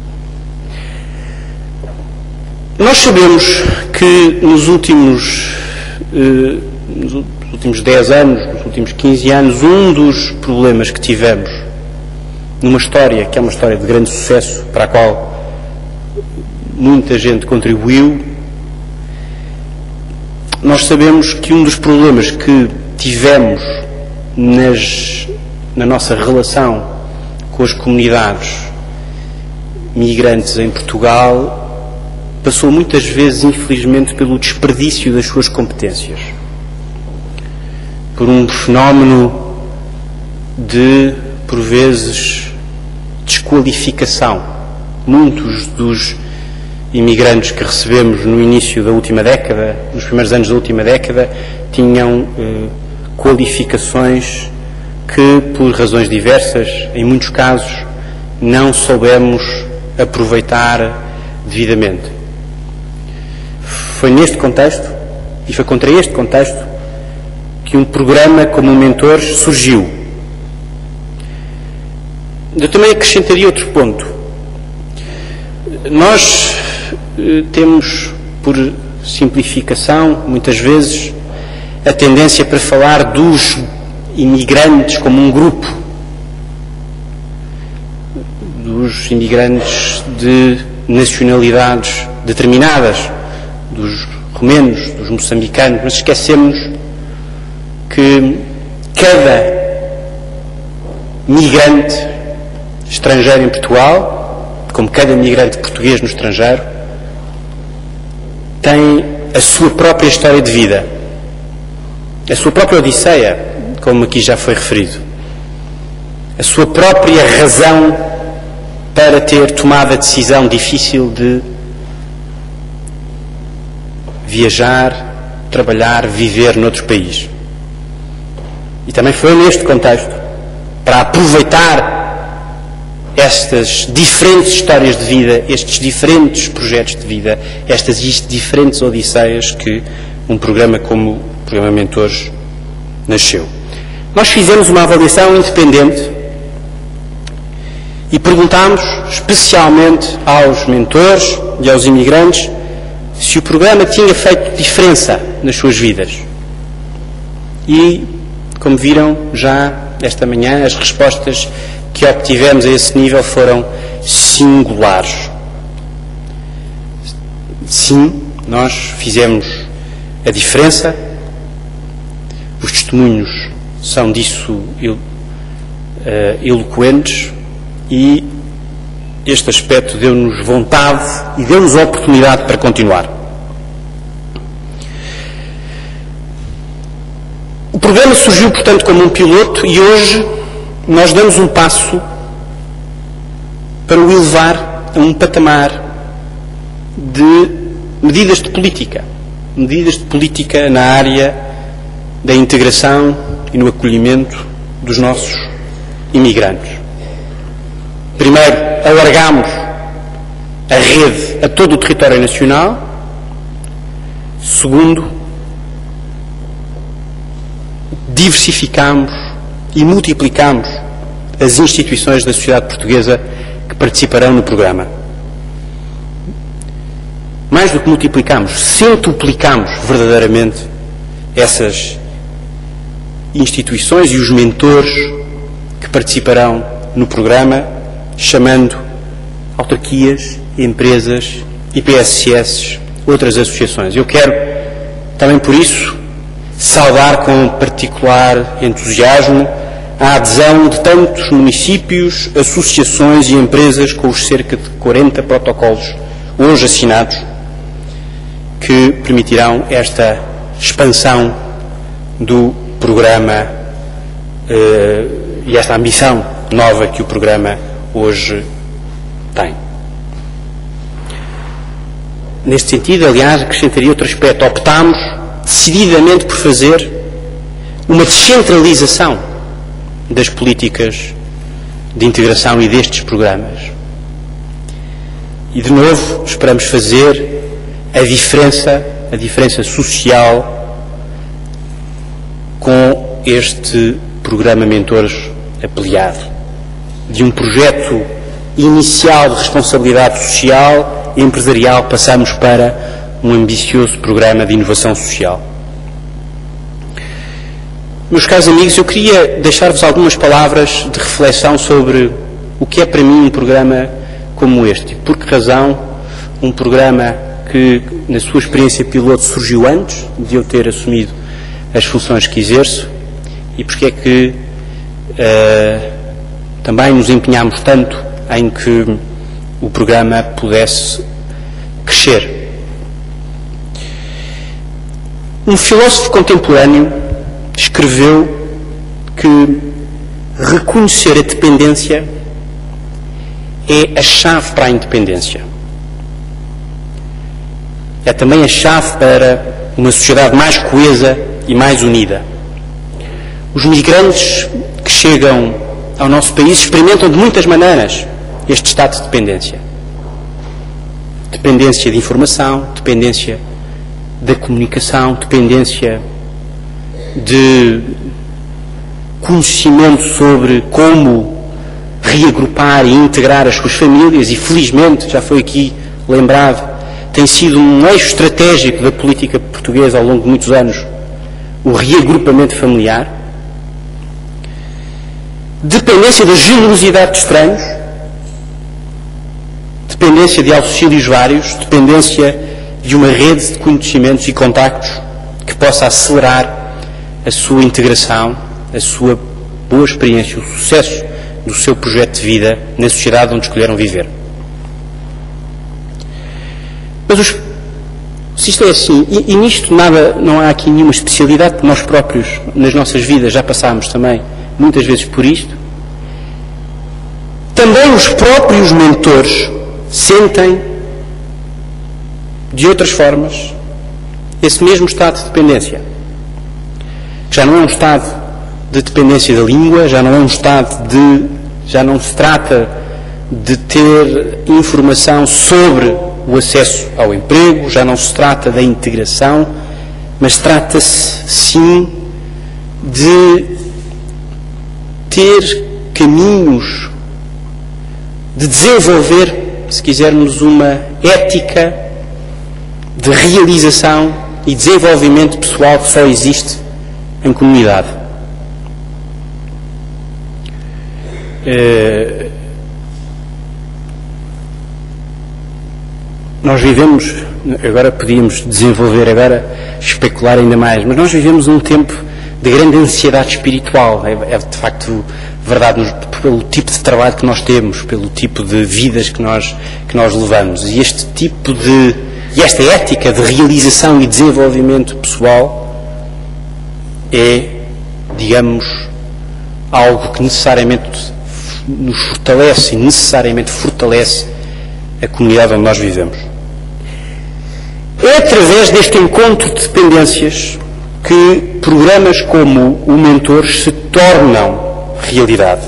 Nós sabemos que nos últimos, eh, nos últimos dez anos, nos últimos quinze anos, um dos problemas que tivemos numa história, que é uma história de grande sucesso, para a qual muita gente contribuiu, nós sabemos que um dos problemas que tivemos nas, na nossa relação com as comunidades migrantes em Portugal passou muitas vezes, infelizmente, pelo desperdício das suas competências, por um fenómeno de, por vezes, desqualificação. Muitos dos imigrantes que recebemos no início da última década, nos primeiros anos da última década, tinham eh, qualificações que, por razões diversas, em muitos casos, não soubemos aproveitar devidamente. Foi neste contexto, e foi contra este contexto, que um programa como o Mentores surgiu. Eu também acrescentaria outro ponto. Nós eh, temos, por simplificação, muitas vezes, a tendência para falar dos imigrantes como um grupo, dos imigrantes de nacionalidades determinadas, dos romenos, dos moçambicanos, mas esquecemos que cada migrante estrangeiro em Portugal, como cada migrante português no estrangeiro, tem a sua própria história de vida, a sua própria odisseia, como aqui já foi referido, a sua própria razão para ter tomado a decisão difícil de viajar, trabalhar, viver noutro país. E também foi neste contexto, para aproveitar estas diferentes histórias de vida, estes diferentes projetos de vida, estas diferentes odisseias, que um programa como o Programa Mentores nasceu. Nós fizemos uma avaliação independente e perguntámos especialmente aos mentores e aos imigrantes se o programa tinha feito diferença nas suas vidas. E, como viram já esta manhã, as respostas que obtivemos a esse nível foram singulares. sim, nós fizemos a diferença, os testemunhos são disso uh, eloquentes, e este aspecto deu-nos vontade e deu-nos a oportunidade para continuar. O programa surgiu, portanto, como um piloto, e hoje nós damos um passo para o elevar a um patamar de medidas de política, medidas de política na área da integração e no acolhimento dos nossos imigrantes. Primeiro, alargamos a rede a todo o território nacional. Segundo, diversificamos e multiplicamos as instituições da sociedade portuguesa que participarão no programa. Mais do que multiplicamos, centuplicamos verdadeiramente essas instituições e os mentores que participarão no programa, chamando autarquias, empresas, I P S S, outras associações. Eu quero, também por isso, saudar com particular entusiasmo a adesão de tantos municípios, associações e empresas, com os cerca de quarenta protocolos hoje assinados, que permitirão esta expansão do programa eh, e esta ambição nova que o programa hoje tem. Neste sentido, aliás, acrescentaria outro aspecto. Optámos decididamente por fazer uma descentralização das políticas de integração e destes programas. E, de novo, esperamos fazer a diferença, a diferença social com este programa Mentores apeliado. De um projeto inicial de responsabilidade social e empresarial passamos para um ambicioso programa de inovação social. Meus caros amigos, eu queria deixar-vos algumas palavras de reflexão sobre o que é para mim um programa como este. Por que razão um programa que, na sua experiência piloto, surgiu antes de eu ter assumido as funções que exerço, e porque é que uh, também nos empenhámos tanto em que o programa pudesse crescer. Um filósofo contemporâneo escreveu que reconhecer a dependência é a chave para a independência. É também a chave para uma sociedade mais coesa e mais unida. Os migrantes que chegam ao nosso país experimentam de muitas maneiras este estado de dependência. Dependência de informação, dependência da comunicação, dependência de conhecimento sobre como reagrupar e integrar as suas famílias, e felizmente, já foi aqui lembrado, tem sido um eixo estratégico da política portuguesa ao longo de muitos anos, o reagrupamento familiar. Dependência da generosidade de estranhos, dependência de auxílios vários, dependência de uma rede de conhecimentos e contactos que possa acelerar a sua integração, a sua boa experiência, o sucesso do seu projeto de vida na sociedade onde escolheram viver. Mas os, se isto é assim, e, e nisto nada, não há aqui nenhuma especialidade, porque nós próprios, nas nossas vidas, já passámos também muitas vezes por isto, também os próprios mentores sentem, de outras formas, esse mesmo estado de dependência. Já não é um estado de dependência da língua, já não é um estado de... já não se trata de ter informação sobre o acesso ao emprego, já não se trata da integração, mas trata-se, sim, de ter caminhos, de desenvolver, se quisermos, uma ética de realização e desenvolvimento pessoal que só existe em comunidade. nós vivemos, agora podíamos desenvolver, agora especular ainda mais, mas nós vivemos um tempo de grande ansiedade espiritual. É, é de facto verdade, nos, pelo tipo de trabalho que nós temos, pelo tipo de vidas que nós, que nós levamos. E este tipo de, e esta ética de realização e desenvolvimento pessoal é, digamos, algo que necessariamente nos fortalece e necessariamente fortalece a comunidade onde nós vivemos. É através deste encontro de dependências que programas como o Mentores se tornam realidade.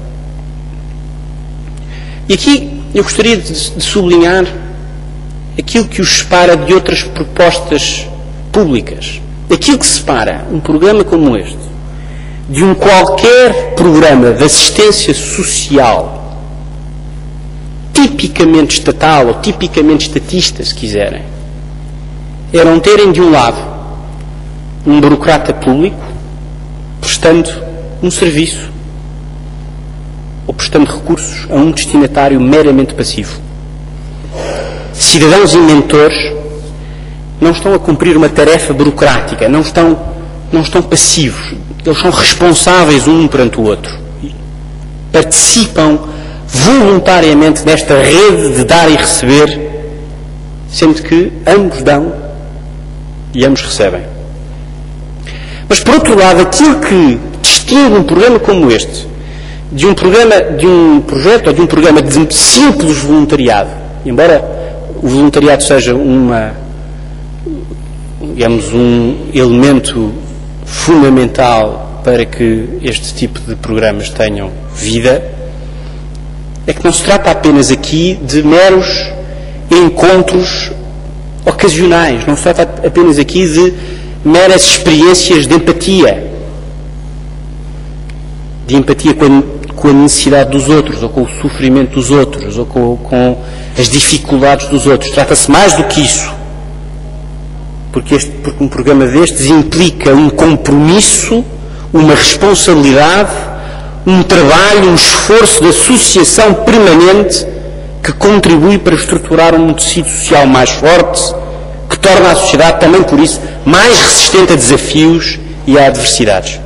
E aqui eu gostaria de, de sublinhar aquilo que os separa de outras propostas públicas. Aquilo que separa um programa como este de um qualquer programa de assistência social tipicamente estatal ou tipicamente estatista, se quiserem, é não terem de um lado um burocrata público prestando um serviço ou prestando recursos a um destinatário meramente passivo. Cidadãos e mentores não estão a cumprir uma tarefa burocrática, não estão, não estão passivos, eles são responsáveis um perante o outro. Participam voluntariamente nesta rede de dar e receber, sendo que ambos dão e ambos recebem. Mas, por outro lado, aquilo que distingue um programa como este de um programa, de um projeto ou de um programa de simples voluntariado, embora o voluntariado seja uma, digamos, um elemento fundamental para que este tipo de programas tenham vida, é que não se trata apenas aqui de meros encontros ocasionais, não se trata apenas aqui de meras experiências de empatia, de empatia com a, com a necessidade dos outros, ou com o sofrimento dos outros, ou com, com as dificuldades dos outros. Trata-se mais do que isso, porque, este, porque um programa destes implica um compromisso, uma responsabilidade, um trabalho, um esforço de associação permanente que contribui para estruturar um tecido social mais forte, que torna a sociedade também, por isso, mais resistente a desafios e a adversidades.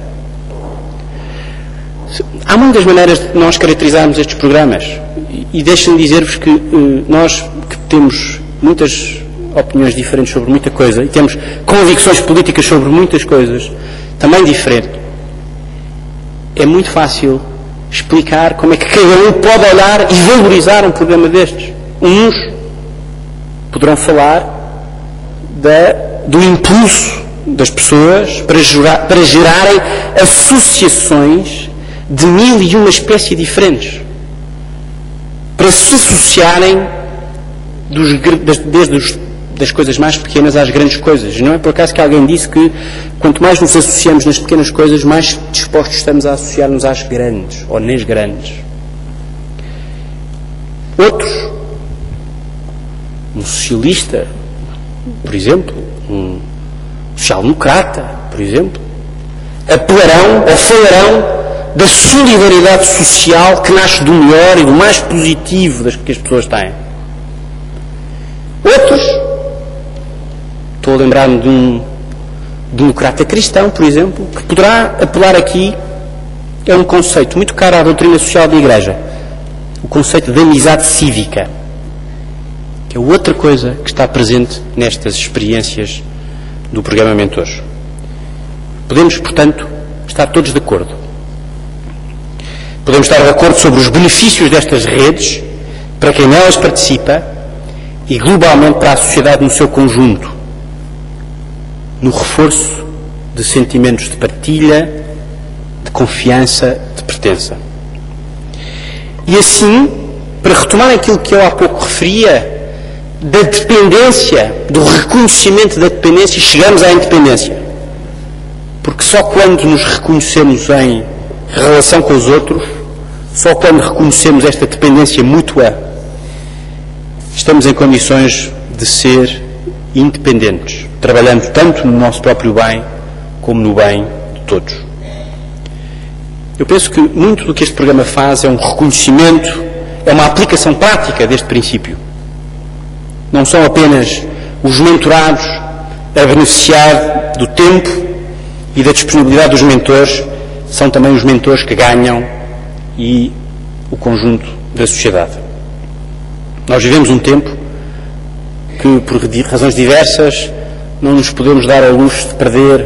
Há muitas maneiras de nós caracterizarmos estes programas e, e deixem-me dizer-vos que eh, nós que temos muitas opiniões diferentes sobre muita coisa e temos convicções políticas sobre muitas coisas também diferentes, é muito fácil explicar como é que cada um pode olhar e valorizar um programa destes. Uns poderão falar da, do impulso das pessoas para, jurar, para gerarem associações de mil e uma espécies diferentes, para se associarem dos, das, desde os, das coisas mais pequenas às grandes coisas. Não é por acaso que alguém disse que quanto mais nos associamos nas pequenas coisas, mais dispostos estamos a associar-nos às grandes, ou nas grandes. Outros, um socialista, por exemplo, um social-democrata, por exemplo, apelarão ou falarão da solidariedade social que nasce do melhor e do mais positivo das que as pessoas têm. Outros, estou a lembrar-me de um democrata cristão, por exemplo, que poderá apelar aqui a um conceito muito caro à doutrina social da Igreja, o conceito de amizade cívica, que é outra coisa que está presente nestas experiências do programa Mentores. Podemos, portanto, estar todos de acordo. Podemos estar de acordo sobre os benefícios destas redes para quem nelas participa e globalmente para a sociedade no seu conjunto, no reforço de sentimentos de partilha, de confiança, de pertença. E assim, para retomar aquilo que eu há pouco referia, da dependência, do reconhecimento da dependência, chegamos à independência. Porque só quando nos reconhecemos em relação com os outros, só quando reconhecemos esta dependência mútua, estamos em condições de ser independentes, trabalhando tanto no nosso próprio bem como no bem de todos. Eu penso que muito do que este programa faz é um reconhecimento, é uma aplicação prática deste princípio. Não são apenas os mentorados a beneficiar do tempo e da disponibilidade dos mentores, são também os mentores que ganham e o conjunto da sociedade. Nós vivemos um tempo que, por razões diversas, não nos podemos dar ao luxo de perder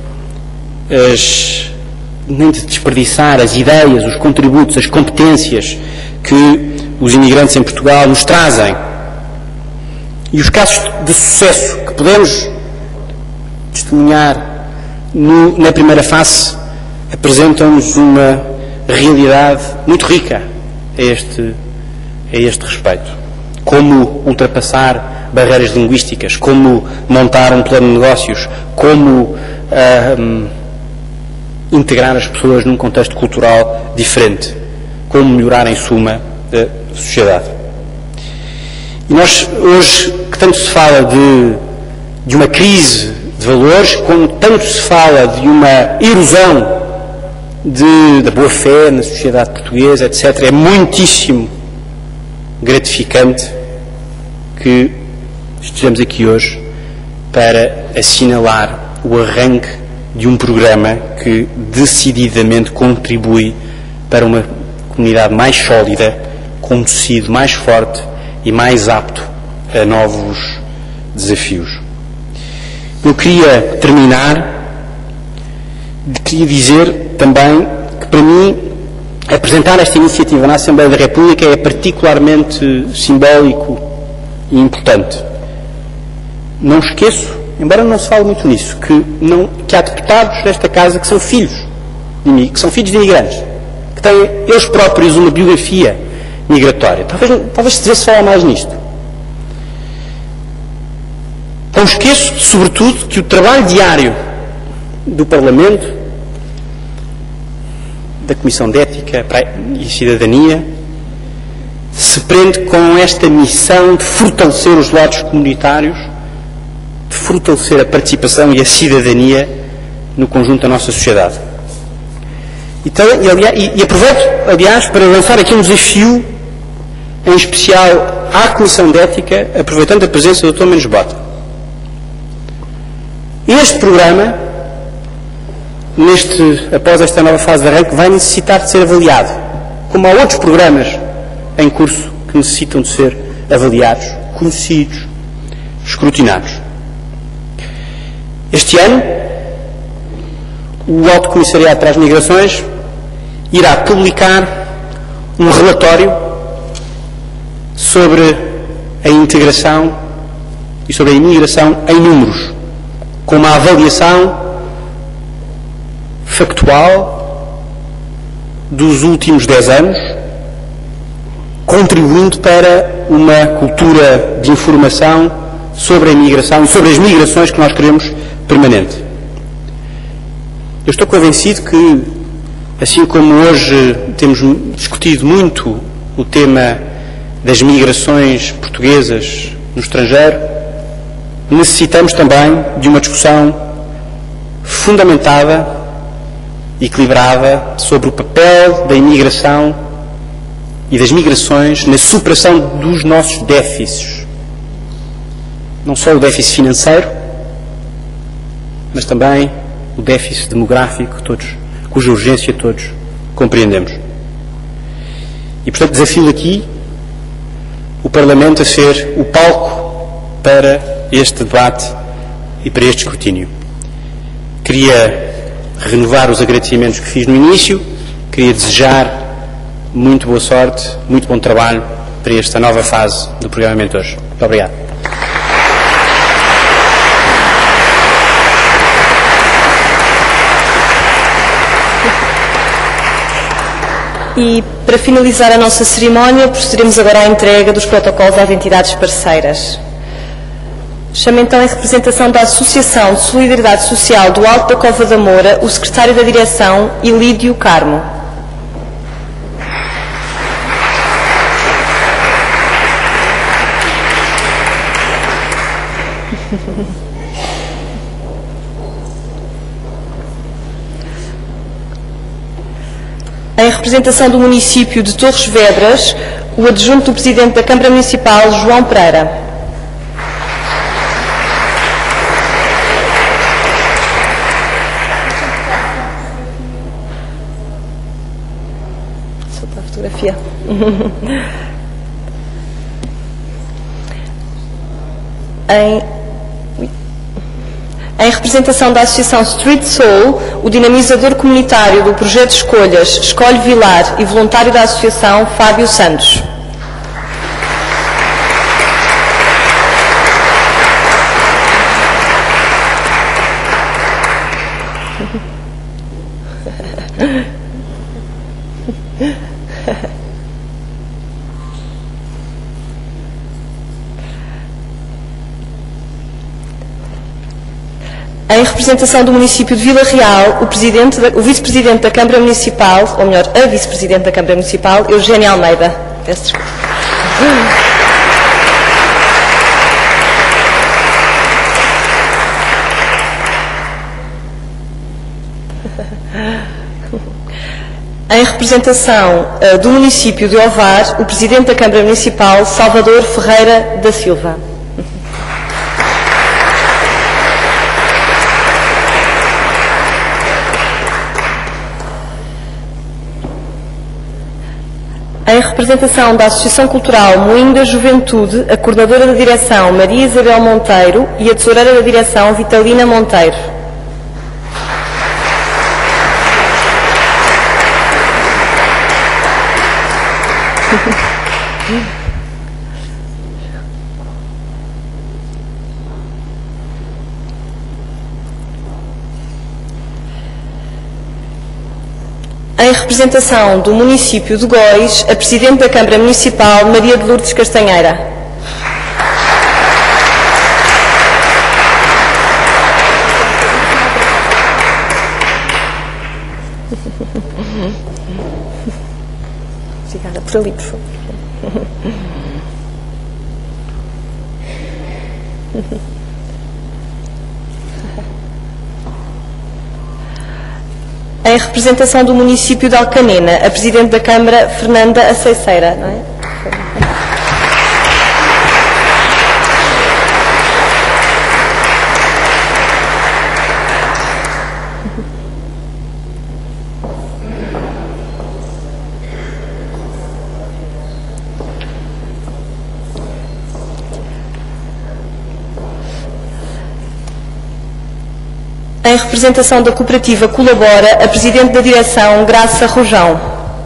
as, nem de desperdiçar as ideias, os contributos, as competências que os imigrantes em Portugal nos trazem. E os casos de sucesso que podemos testemunhar no, na primeira face apresentam-nos uma realidade muito rica a este, a este respeito. Como ultrapassar barreiras linguísticas, como montar um plano de negócios, como uh, um, integrar as pessoas num contexto cultural diferente, como melhorar, em suma, a sociedade. E nós, hoje, que tanto se fala de, de uma crise de valores, como tanto se fala de uma erosão de, da boa-fé na sociedade portuguesa, etcétera, é muitíssimo gratificante que estejamos aqui hoje para assinalar o arranque de um programa que decididamente contribui para uma comunidade mais sólida, com um tecido mais forte e mais apto a novos desafios. Eu queria terminar, queria dizer também que, para mim, apresentar esta iniciativa na Assembleia da República é particularmente simbólico e importante. Não esqueço, embora não se fale muito nisso, que, não, que há deputados desta Casa que são filhos de, que são filhos de imigrantes, que têm eles próprios uma biografia migratória. Talvez, talvez se devesse falar mais nisto. Não esqueço, sobretudo, que o trabalho diário do Parlamento, da Comissão de Ética e Cidadania, se prende com esta missão de fortalecer os lados comunitários, de fortalecer a participação e a cidadania no conjunto da nossa sociedade. Então, e, aliás, e, e aproveito, aliás, para lançar aqui um desafio, em especial à Comissão de Ética, aproveitando a presença do doutor Mendes Bota. Este programa, neste, após esta nova fase de arranque, vai necessitar de ser avaliado, como há outros programas em curso que necessitam de ser avaliados, conhecidos, escrutinados. Este ano, o Alto Comissariado para as Migrações irá publicar um relatório sobre a integração e sobre a imigração em números, com uma avaliação factual dos últimos dez anos, contribuindo para uma cultura de informação sobre a imigração e sobre as migrações que nós queremos permanente. Eu estou convencido que, assim como hoje temos discutido muito o tema das migrações portuguesas no estrangeiro, necessitamos também de uma discussão fundamentada, equilibrada, sobre o papel da imigração e das migrações na superação dos nossos déficits. Não só o déficit financeiro, mas também o déficit demográfico, todos, cuja urgência todos compreendemos. E, portanto, desafio aqui o Parlamento a ser o palco para este debate e para este escrutínio. Queria renovar os agradecimentos que fiz no início, queria desejar muito boa sorte, muito bom trabalho para esta nova fase do programa Mentores. Muito obrigado. E, para finalizar a nossa cerimónia, procederemos agora à entrega dos protocolos às entidades parceiras. Chamo então, em representação da Associação de Solidariedade Social do Alto da Cova da Moura, o secretário da Direção, Ilídio Carmo. Em representação do município de Torres Vedras, o adjunto do Presidente da Câmara Municipal, João Pereira. fotografia. em, em representação da Associação Street Soul, o dinamizador comunitário do projeto Escolhas, Escolhe Vilar e voluntário da Associação, Fábio Santos. Em representação do município de Vila Real, o, presidente da, o vice-presidente da Câmara Municipal, ou melhor, a vice-presidente da Câmara Municipal, Eugénia Almeida. Peço desculpa. Em representação uh, do município de Ovar, o presidente da Câmara Municipal, Salvador Ferreira da Silva. Em representação da Associação Cultural Moinho da Juventude, a coordenadora da direção, Maria Isabel Monteiro, e a tesoureira da direção, Vitalina Monteiro. Em representação do município de Góis, a Presidente da Câmara Municipal, Maria de Lourdes Castanheira. Obrigada. Por ali, por favor. Em representação do município de Alcanena, a Presidente da Câmara, Fernanda Aceiceira, não é? Em representação da cooperativa Colabora, a Presidente da Direção, Graça Rojão.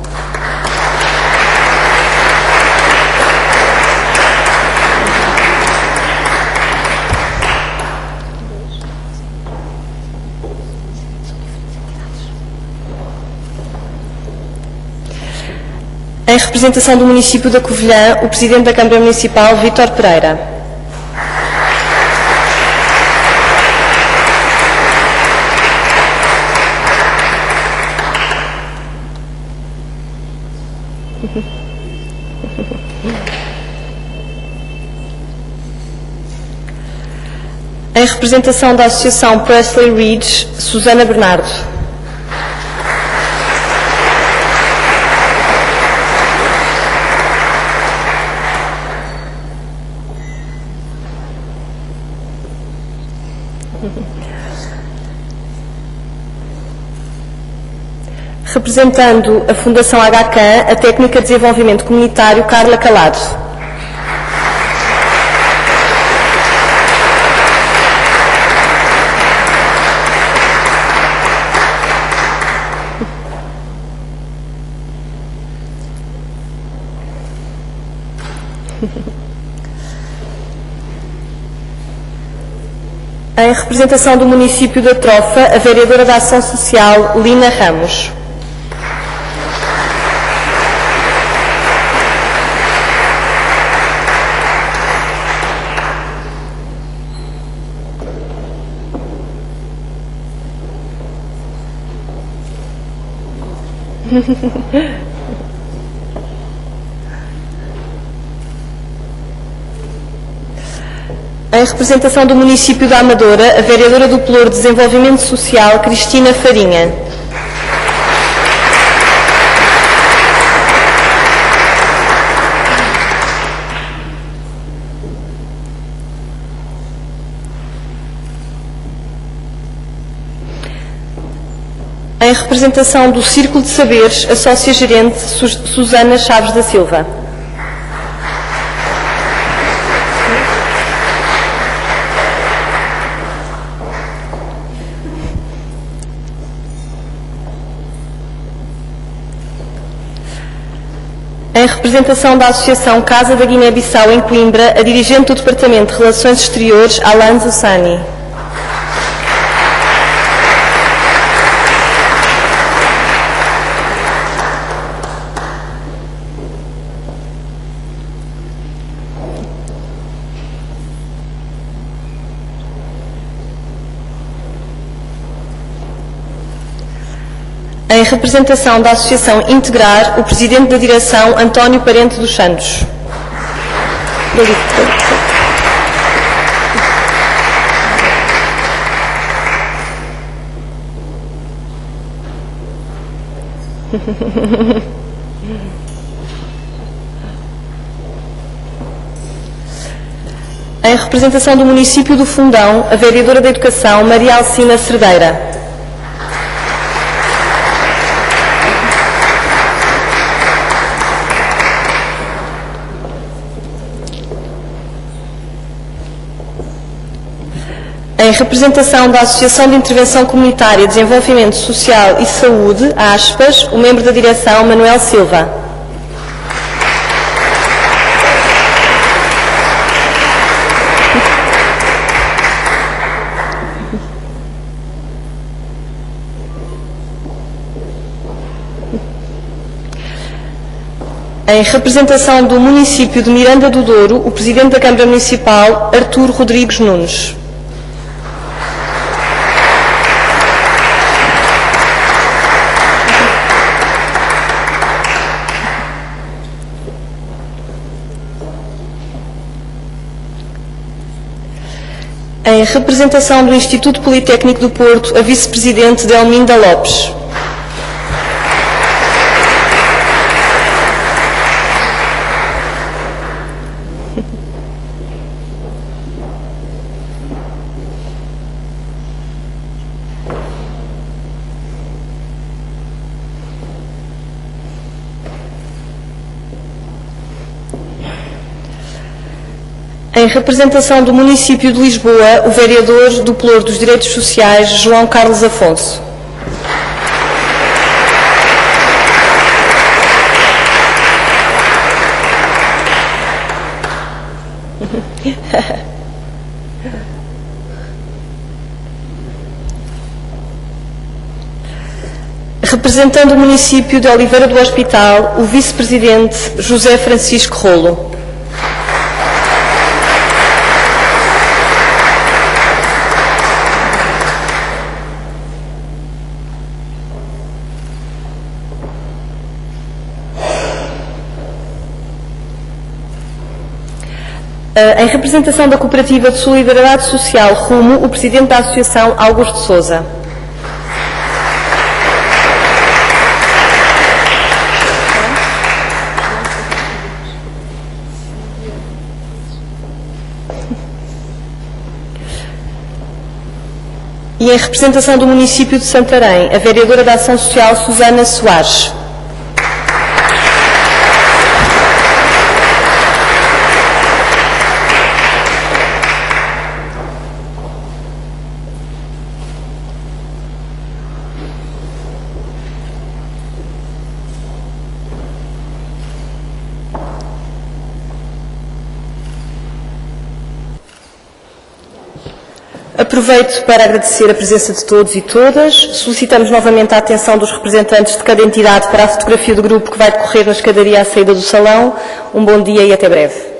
Em representação do município da Covilhã, o Presidente da Câmara Municipal, Vítor Pereira. Em representação da Associação Presley Ridge, Susana Bernardo. Representando a Fundação H C A N, a técnica de desenvolvimento comunitário Carla Calado. Em representação do município da Trofa, a vereadora da Ação Social, Lina Ramos. Em representação do município da Amadora, a vereadora do Pelouro de Desenvolvimento Social, Cristina Farinha. Em representação do Círculo de Saberes, a sócia-gerente Susana Chaves da Silva. Em representação da Associação Casa da Guiné-Bissau em Coimbra, a dirigente do Departamento de Relações Exteriores, Alan Zussani. Em representação da Associação Integrar, o Presidente da Direção, António Parente dos Santos. Em representação do município do Fundão, a Vereadora da Educação, Maria Alcina Cerdeira. Em representação da Associação de Intervenção Comunitária, Desenvolvimento Social e Saúde, aspas, o membro da direção, Manuel Silva. Em representação do município de Miranda do Douro, o Presidente da Câmara Municipal, Artur Rodrigues Nunes. Em representação do Instituto Politécnico do Porto, a Vice-Presidente Delminda Lopes. Em representação do município de Lisboa, o vereador do Pelour dos Direitos Sociais, João Carlos Afonso. Representando o município de Oliveira do Hospital, o vice-presidente José Francisco Rolo. Em representação da Cooperativa de Solidariedade Social Rumo, o Presidente da Associação, Augusto Sousa. E em representação do município de Santarém, a Vereadora da Ação Social, Susana Soares. Aproveito para agradecer a presença de todos e todas. Solicitamos novamente a atenção dos representantes de cada entidade para a fotografia do grupo que vai decorrer na escadaria à saída do salão. Um bom dia e até breve.